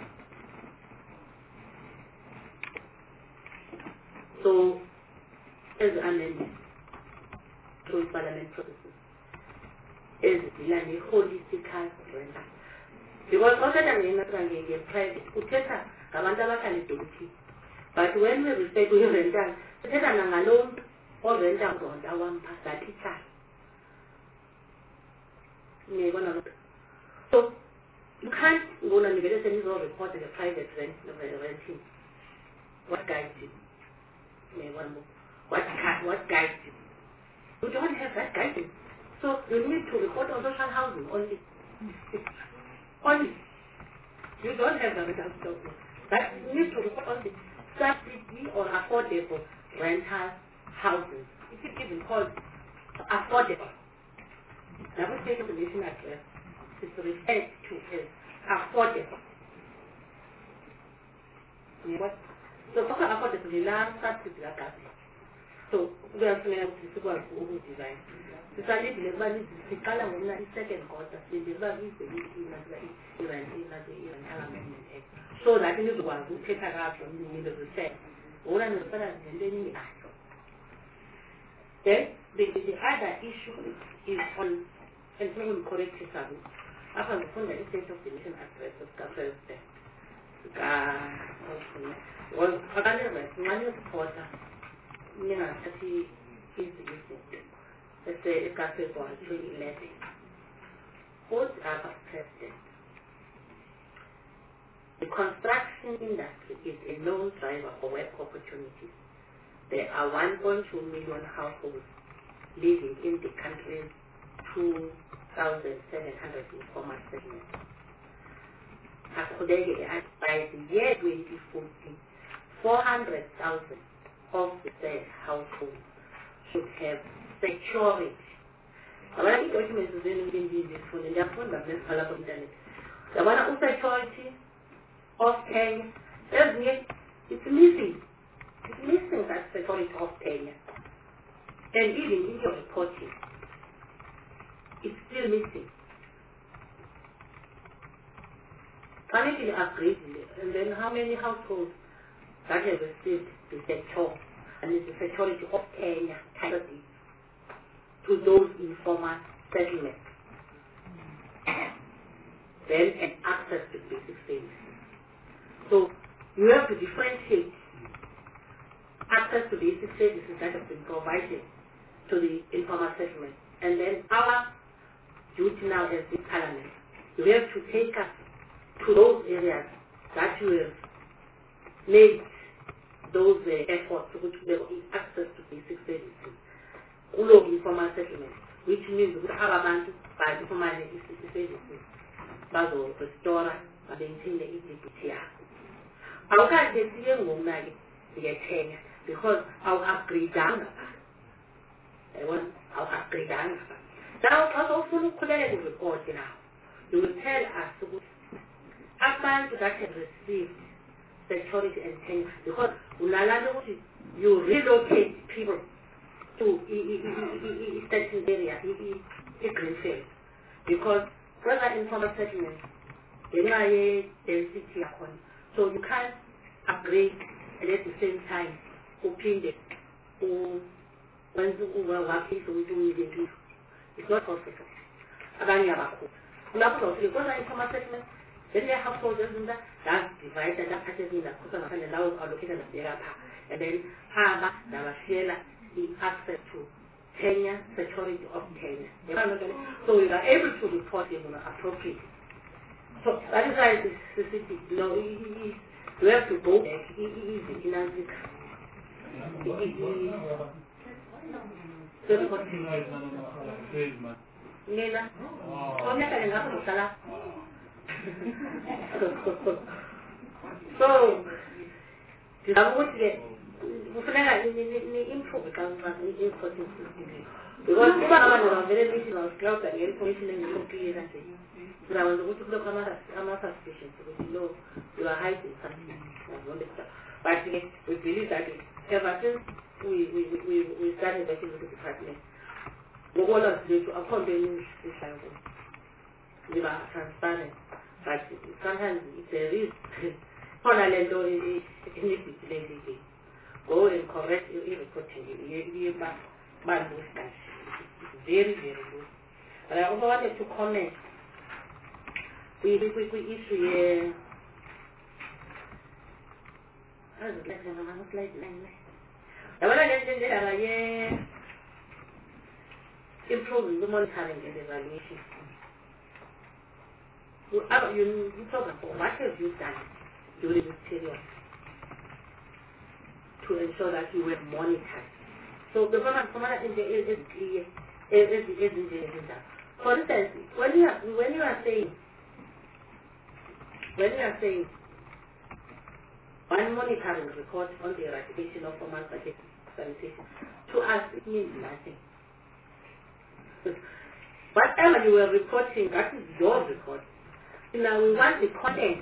So, as amended through parliament processes, is the holistic rental. Because also the private, but when we refer to rental, or rental on one so you can't go and get any report in a private renting. What guides you? What guides you? You don't have that guidance. So you need to report on social housing only. Only. You don't have the rental document. But you need to report on the subsidy or affordable rental housing. It is even called affordable. That was taken to the national address. It's referred to as affordable. So, affordable is not subsidy. So, we are going to design. The salary is the color of the second quarter. So that is the one who take her out from the research. Then the other issue is on employment corrective service. After the fundamental state of the nation address of the president, was one supporter. 30 is let's say a cafe for 2011. Both are president. The construction industry is a known driver for work opportunities. There are 1.2 million households living in the country's 2,700 informal segments. By the year 2014, 400,000 of the households should have security. Security of Kenya, it's missing. It's missing that security of Kenya. And even in your reporting, it's still missing. Can you agree? And then how many households that have received the sector and the security of Kenya title to those informal settlements? Then and access to basic services. So you have to differentiate access to basic services that have been provided to the informal settlement. And then our duty now as the parliament, you have to take us to those areas that you have made those efforts which there is access to basic services. All informal settlement, which means that our bantu by informal services, bazo restore, maintain the EDPTR. Our guys is young woman because our upgrade down. I want our upgrade down. Now, I also look at the report now. You will tell us after that have received security and things because you relocate people to certain area, greenfield, because further informal settlements ngenxa ye-density yakhona. So you can't upgrade and at the same time uphinde waphisa ukuthi uyibekile. It's not possible. Abanye abakhulu. Kulapho uzawufika kodwa i-formal settlement, then the household ezinto that's divided, that's packaging, that's kusa ngaphandle lawo allocated nabeka pha. And then aba nabashela the-access to tenure, security of tenure. So we are able to report him appropriately. So that is why the city, you have to go back, easy in Africa. Nina, onyaka ngapha ngihlala. So ndizawukuthi ke kufuneka ni-improve xa i-reporting system. Because kuba abantu bavele lithi bawuclouda nge-information engekho-clear kanje. Sizakwenza ukuthi kubekho ama-suspicions ukuthi no, you are hiding something. But we believe that ever since we started working with the department, ngokolwazi lwethu akukho nto eningihlayo kuyo. We are transparent, but sometimes there is khona le nto enibhitileyo. Go and correct i-reporting. It's very, very good. But I also wanted to comment. We issue here. Improving the monitoring and evaluation. You talk about what have you done during this period to ensure that you were monitored. So the one is clear. For instance, when you are saying one monitoring report on the eradication of formal budget sanitation, to us it means nothing. Whatever you were reporting, that is your report. Now we want the content.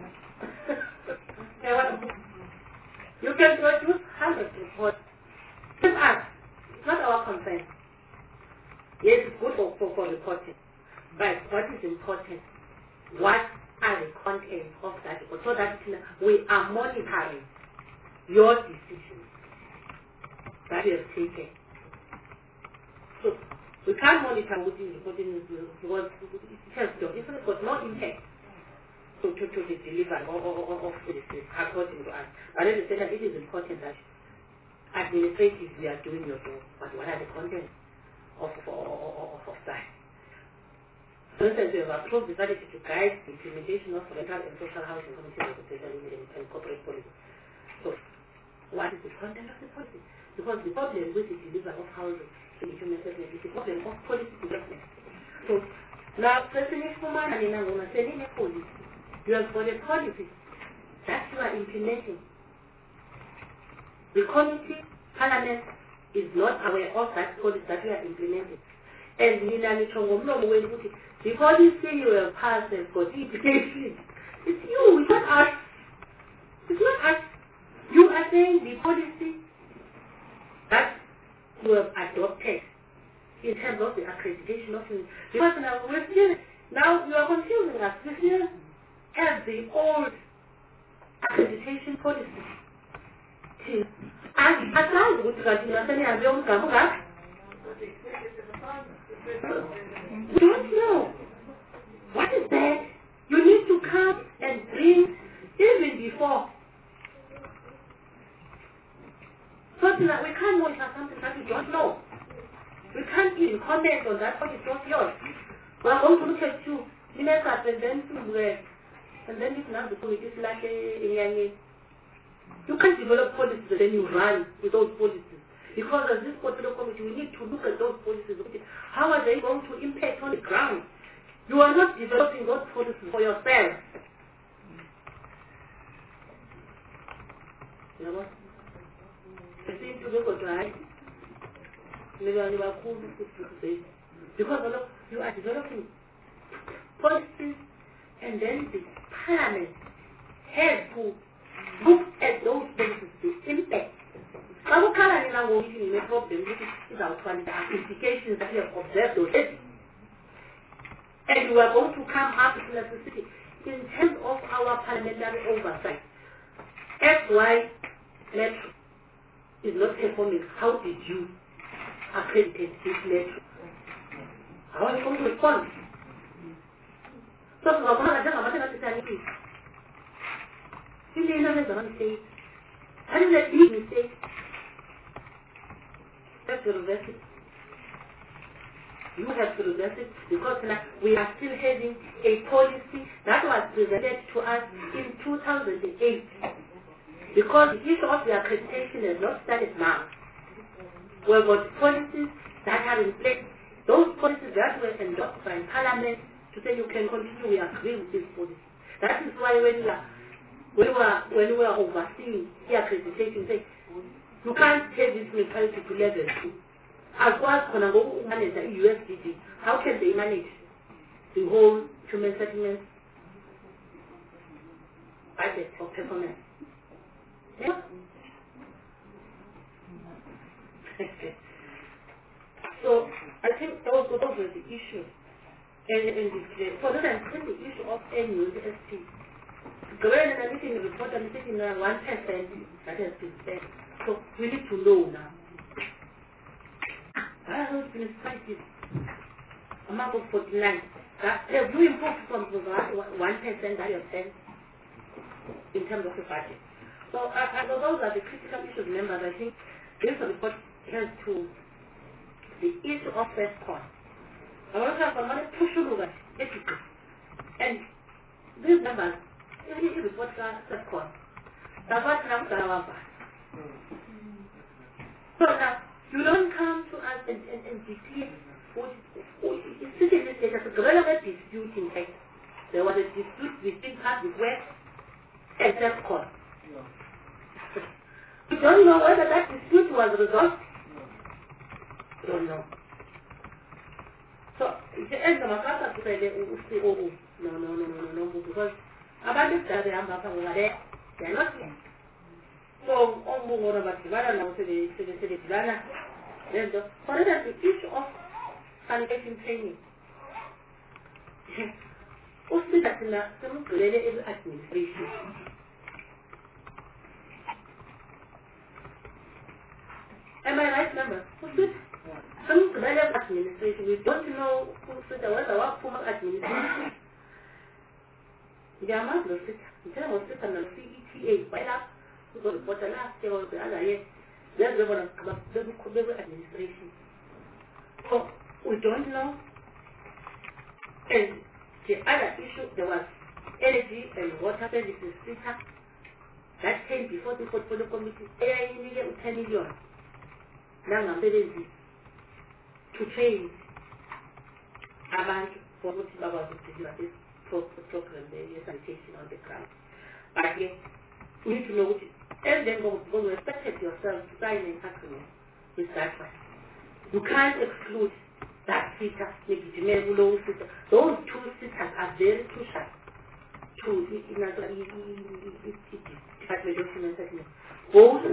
You can produce 100 reports. Give us. It's not our concern. Yes, it's good for reporting. But what is important? What are the contents of that report? So that we are monitoring your decisions that you have taken. So we can't monitor what is reporting because it's got no impact to the delivery of policies according to us. But at the same time, it is important that administratively we are doing your job, but what are the contents of that? For instance, we have approved the strategy to guide the implementation of rental and social housing community representation and corporate policy. So, what is the content of the policy? Because the problem with the delivery of housing in the human settlement is the problem of policy development. So, now, personally, you have got a policy that you are implementing. The committee, parliament, is not aware of that policy that you are implementing. And the policy you have passed has got implications. It's you, it's not us. It's not us. You are saying the policy that you have adopted in terms of the accreditation of it. Because now you are confusing us. We still have the old accreditation policy. And at times, we don't know. What is that? You need to come and bring even before. So that we can't monitor something that we don't know. We can't even comment on that because it's not yours. We are going to look at you, and then it's not the policy. It's like you can't develop policies and then you run with those policies. Because as this particular committee, we need to look at those policies. How are they going to impact on the ground? You are not developing those policies for yourself. You know what? I think you look at right. Because you are developing policies and then the parliament has to look at those policies, the impact. Our current now working in a problem is our implications that we have observed already. And we are going to come up with necessity. in terms of our parliamentary oversight, FY Metro is not performing. How did you accredit this Metro? How are you going to respond? So, I don't mistake. I don't let big mistakes. You have to reverse it. You have to reverse it because now we are still having a policy that was presented to us in 2008. Because the issue of the accreditation has not started now. We've got policies that are in place. Those policies that were endorsed by Parliament to say you can continue, we agree with this policy. That is why when we were overseeing the accreditation, say, you can't take this mentality to level 2. As well as Konango manage the USDG, how can they manage the whole human settlements budget of performance? Yeah? So I think those were the issues. And for that, I'm saying the issue of NUST. The way that I'm making a report, I'm taking 1% that has been spent. So we need to know now. I have been cited amount of 49. Have you improved from the 1% that you have spent in terms of the budget? So those are the critical issues, members. I think this report has to the issue of first point. I want to have a money push over ethics. And these members, any report first point. That's what comes to our part. So now, you don't come to us and declare it's still in this case as a relevant dispute in fact. There was a dispute between Public Works and Self-Con. We don't know whether that dispute was resolved. We don't know. So, the end of my class to say, no, because about this, they are not here. So, on board about Tivana, now to the Tivana. Then, for instance, the issue of sanitation training. Also, that's in some related administration. Am I right, member? Who's good? Some related administration. We don't know who's good or what form of administration. There are not the sit. In terms of sit and the CETA, by that. But the last year or the other year, there's the one of the administration. So we don't know. And the other issue, there was energy and water services sector that came before the portfolio committee. AI needed 10 million. Now I'm busy to train about for what is about to do this program, the sanitation on the ground. But yes, we need to know which. And then when you expect yourself to sign an agreement with that one, you can't exclude that sitter, maybe the sitter. Those two sitters are very crucial to document settlement. Both.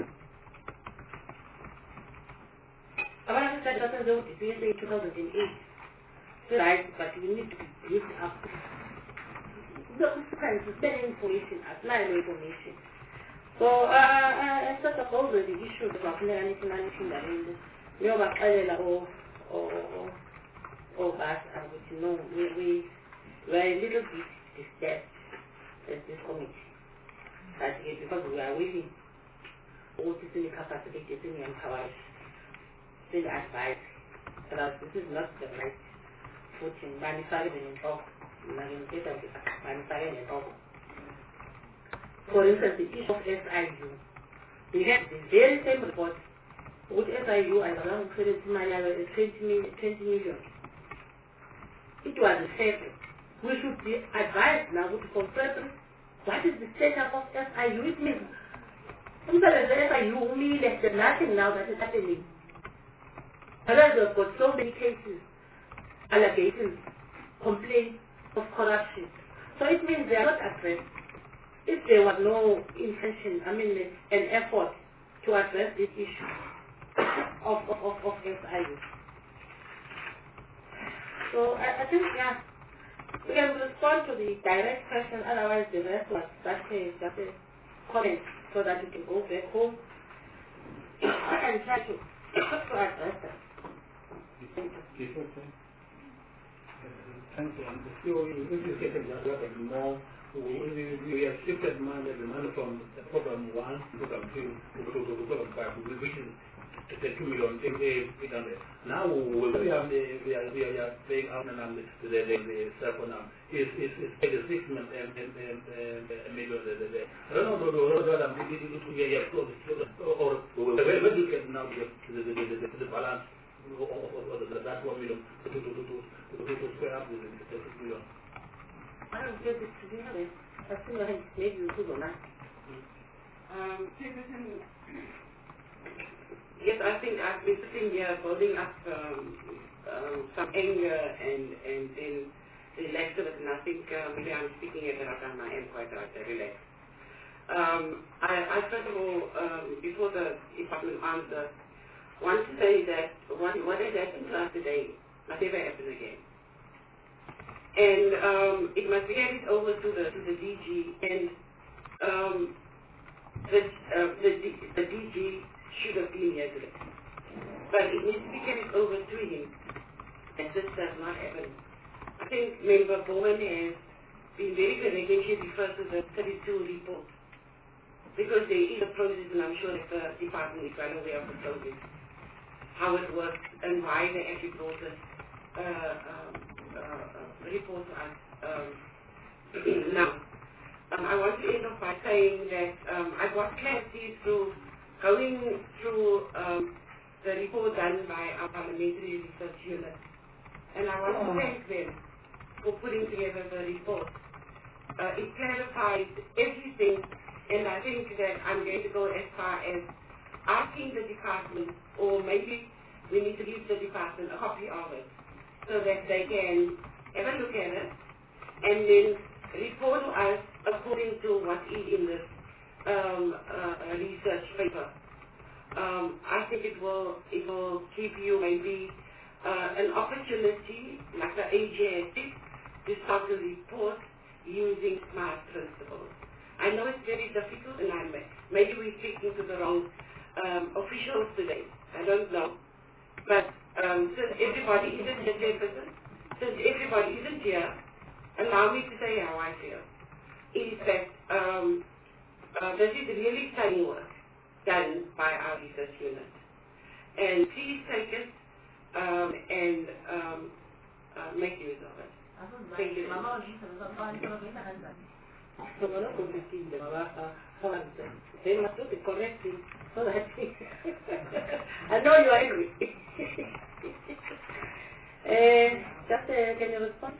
I want to say that in 2008, right? But we need to build up. Those kinds of better information, apply information. So, I sort of over the issue of managing that in the or back, which you know, we were a little bit disturbed as this committee. But because we are willing, what is in the capacity, is in the empowered, still advice that this is not the right footing, manufacturing and talk, manufacturing and talk. For instance, the issue of SIU. We had the very same report with SIU at around 20 million. It was a failure. We should be advised now to confirm what is the status of SIU. It means sometimes the SIU means there's nothing now that is happening. Otherwise, we've got so many cases, allegations, complaints of corruption. So it means they are not addressed. If there was no intention, an effort to address this issue of SIU. So I think, yeah, We can respond to the direct question, otherwise the rest was just a comment so that you can go back home. I can try to address that. Thank you. And still, if you get a lot of more, we have shifted money from the program 1 to program 2 to program 5, which is the 2 million 800. Now we are paying out and the circle now is 86 million. I don't know whether we have or where do you get now the balance of that 1 million to square up the 6 million. I don't get it to be honest. I think maybe you could or not. Yes, I think I've been sitting here building up some anger and then relaxed a bit, and I think maybe I'm speaking at the right time. I am quite relaxed. I first of all, before the department answer, want to say that what has happened to us today must never happen again. And it must be carried over to the DG, and the DG should have been here today. But it needs to be carried over to him, and this does not happen. I think Member Bowman has been very correct when she refers to the 32 report, because there is a process, and I'm sure that the department is well aware of the process, how it works, and why they actually brought this report to us. Now, I want to end off by saying that I got clarity through going through the report done by our parliamentary research unit, and I want to thank them for putting together the report. It clarifies everything, and I think that I'm going to go as far as asking the department, or maybe we need to give the department a copy of it, so that they can have a look at it, and then report to us according to what is in this research paper. I think it will give you maybe an opportunity, like the AJ to start to report using SMART principles. I know it's very difficult, and maybe we're speaking to the wrong officials today. I don't know. But since everybody isn't here, since everybody isn't here, allow me to say how I feel. Is that this is really exciting work done by our research unit. And please take it and make use of it. Thank you. They must do the correct thing so that I know you are angry. Can you respond?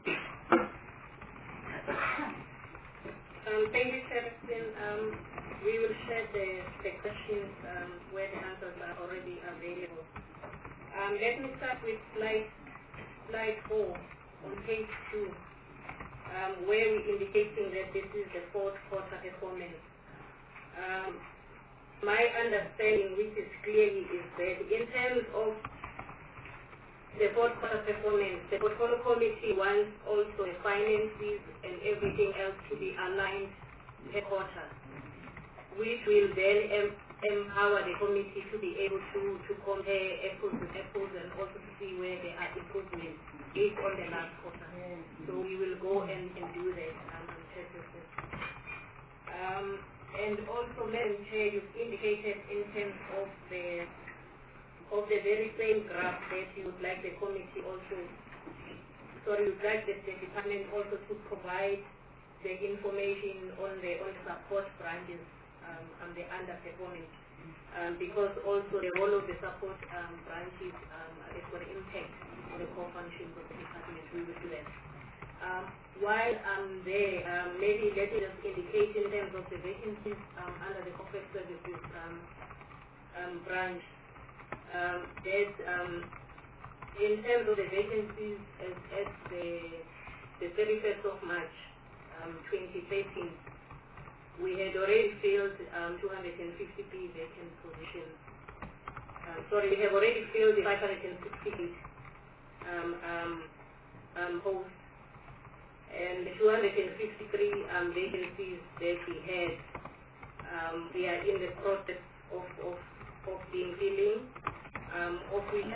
Thank you, Chairperson. We will share the questions where the answers are already available. Let me start with slide 4 on page 2, where we're indicating that this is the fourth quarter performance. My understanding, which is clearly, is that in terms of the fourth quarter performance, the portfolio committee wants also the finances and everything else to be aligned per quarter, which will then empower the committee to be able to compare apples with apples and also to see where there are improvements based on the last quarter. So we will go and do that on Thursday. And also, Madam Chair, you've indicated in terms of the very same graph that you would like the committee also, you'd like the department also to provide the information on the support branches and the underperforming, because also the role of the support branches is for the impact on the core functions of the department. We will do that. While I'm there, maybe let me just indicate in terms of the vacancies under the corporate services branch. There's in terms of the vacancies as the 31st of March 2013, we had already filled 250 vacant positions. We have already filled the 568 posts. And the 253 vacancies that we had, we are in the process of being filling, of which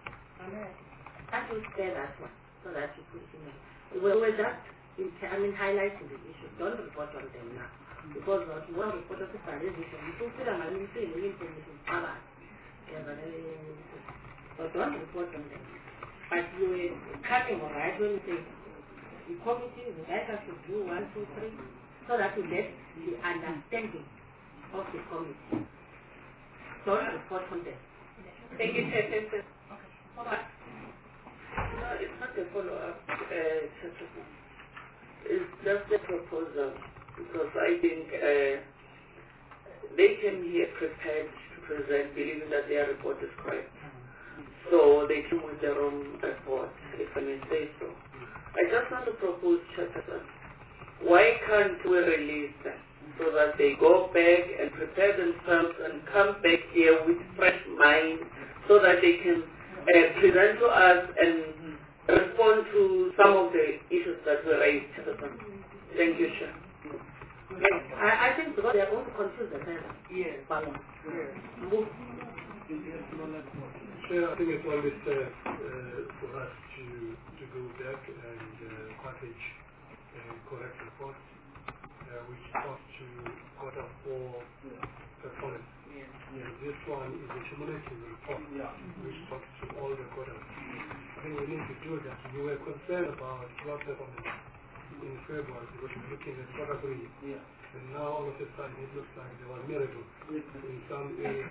I will spare that one so that you put it in there. We're just highlighting the issue. Don't report on them now. Because what you want to report on the organization, you put them and you say the information is covered. So don't report on them. But you were cutting all right when you say the committee, the guys have to do 1, 2, 3, so that you get the understanding of the committee. Don't report on them. Thank you, Chair. No, it's not a follow-up, it's just a proposal, because I think they came here prepared to present, believing that their report is correct. So they came with their own report, if I may say so. I just want to propose, Chairperson, why can't we release them so that they go back and prepare themselves and come back here with fresh mind so that they can present to us and respond to some of the issues that were raised. Thank you, Chair. I think because they are going to confuse the parents. Yes. Balance. Yes. Chair, I think it's always fair for us to go back and package correct reports which talk to Q4 performance. This one is a cumulative report which talks to all the quarters. I think we need to do that. We were concerned about what performance in February because we were looking at Q3. And now all of a sudden it looks like there was a miracle in some areas.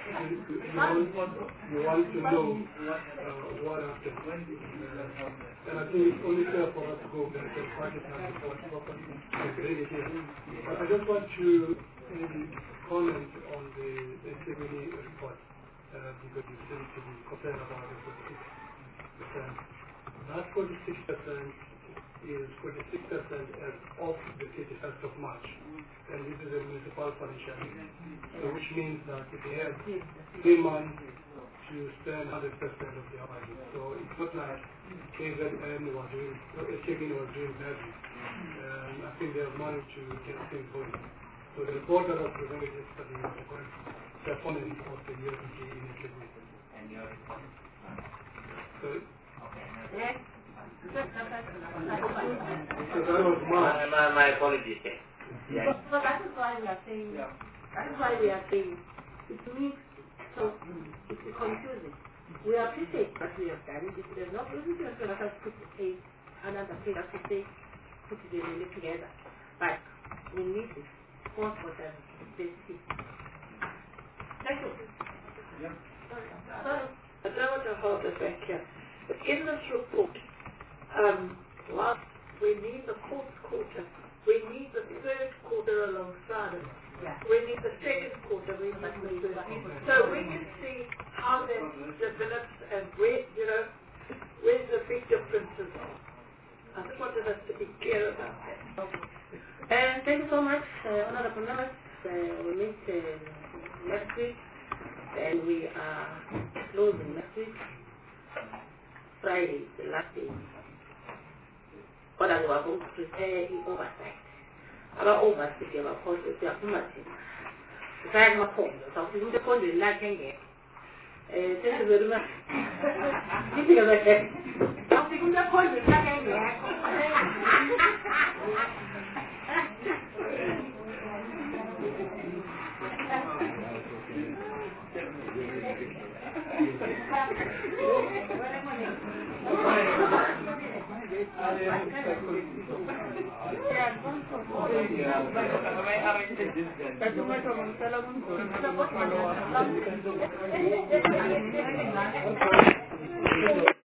You want to know what happened. And I think it's only fair for us to go back and package our report properly and bring it here. But I just want to maybe comment on the integrity report because you seem to be concerned about the 46%. That 46% is 46% as of the 31st of March. And this is a municipal financial year. So which means that they have 3 months to spend 100% of their budget. So it's not like KZN was doing badly. I think they have managed to get things going. So the report that was presented yesterday was the correct performance of the USDG in integrity. And your report? So, So that was March. My apologies. Yes. So that is why we are saying, it means, so it's confusing. We appreciate what we have done. If there's no position, so let us put another thing to say, put it really together. But we need this. Thank you. I don't want to hold it back here. But in this report, we need the fourth quarter. We need the third quarter alongside it. We need the second quarter. We need the third. So we can see how that develops and where, where's the big differences are. I just wanted us to be clear about that. And thank you so much, Honorable Members. We meet next week, and we are closing next week. Friday, the last day. But I was going to prepare the oversight. Our oversight, of course, is the affirmative. The time of home, so I'm going to call you not hanging. Thank you very much. I'm going to call you not hanging.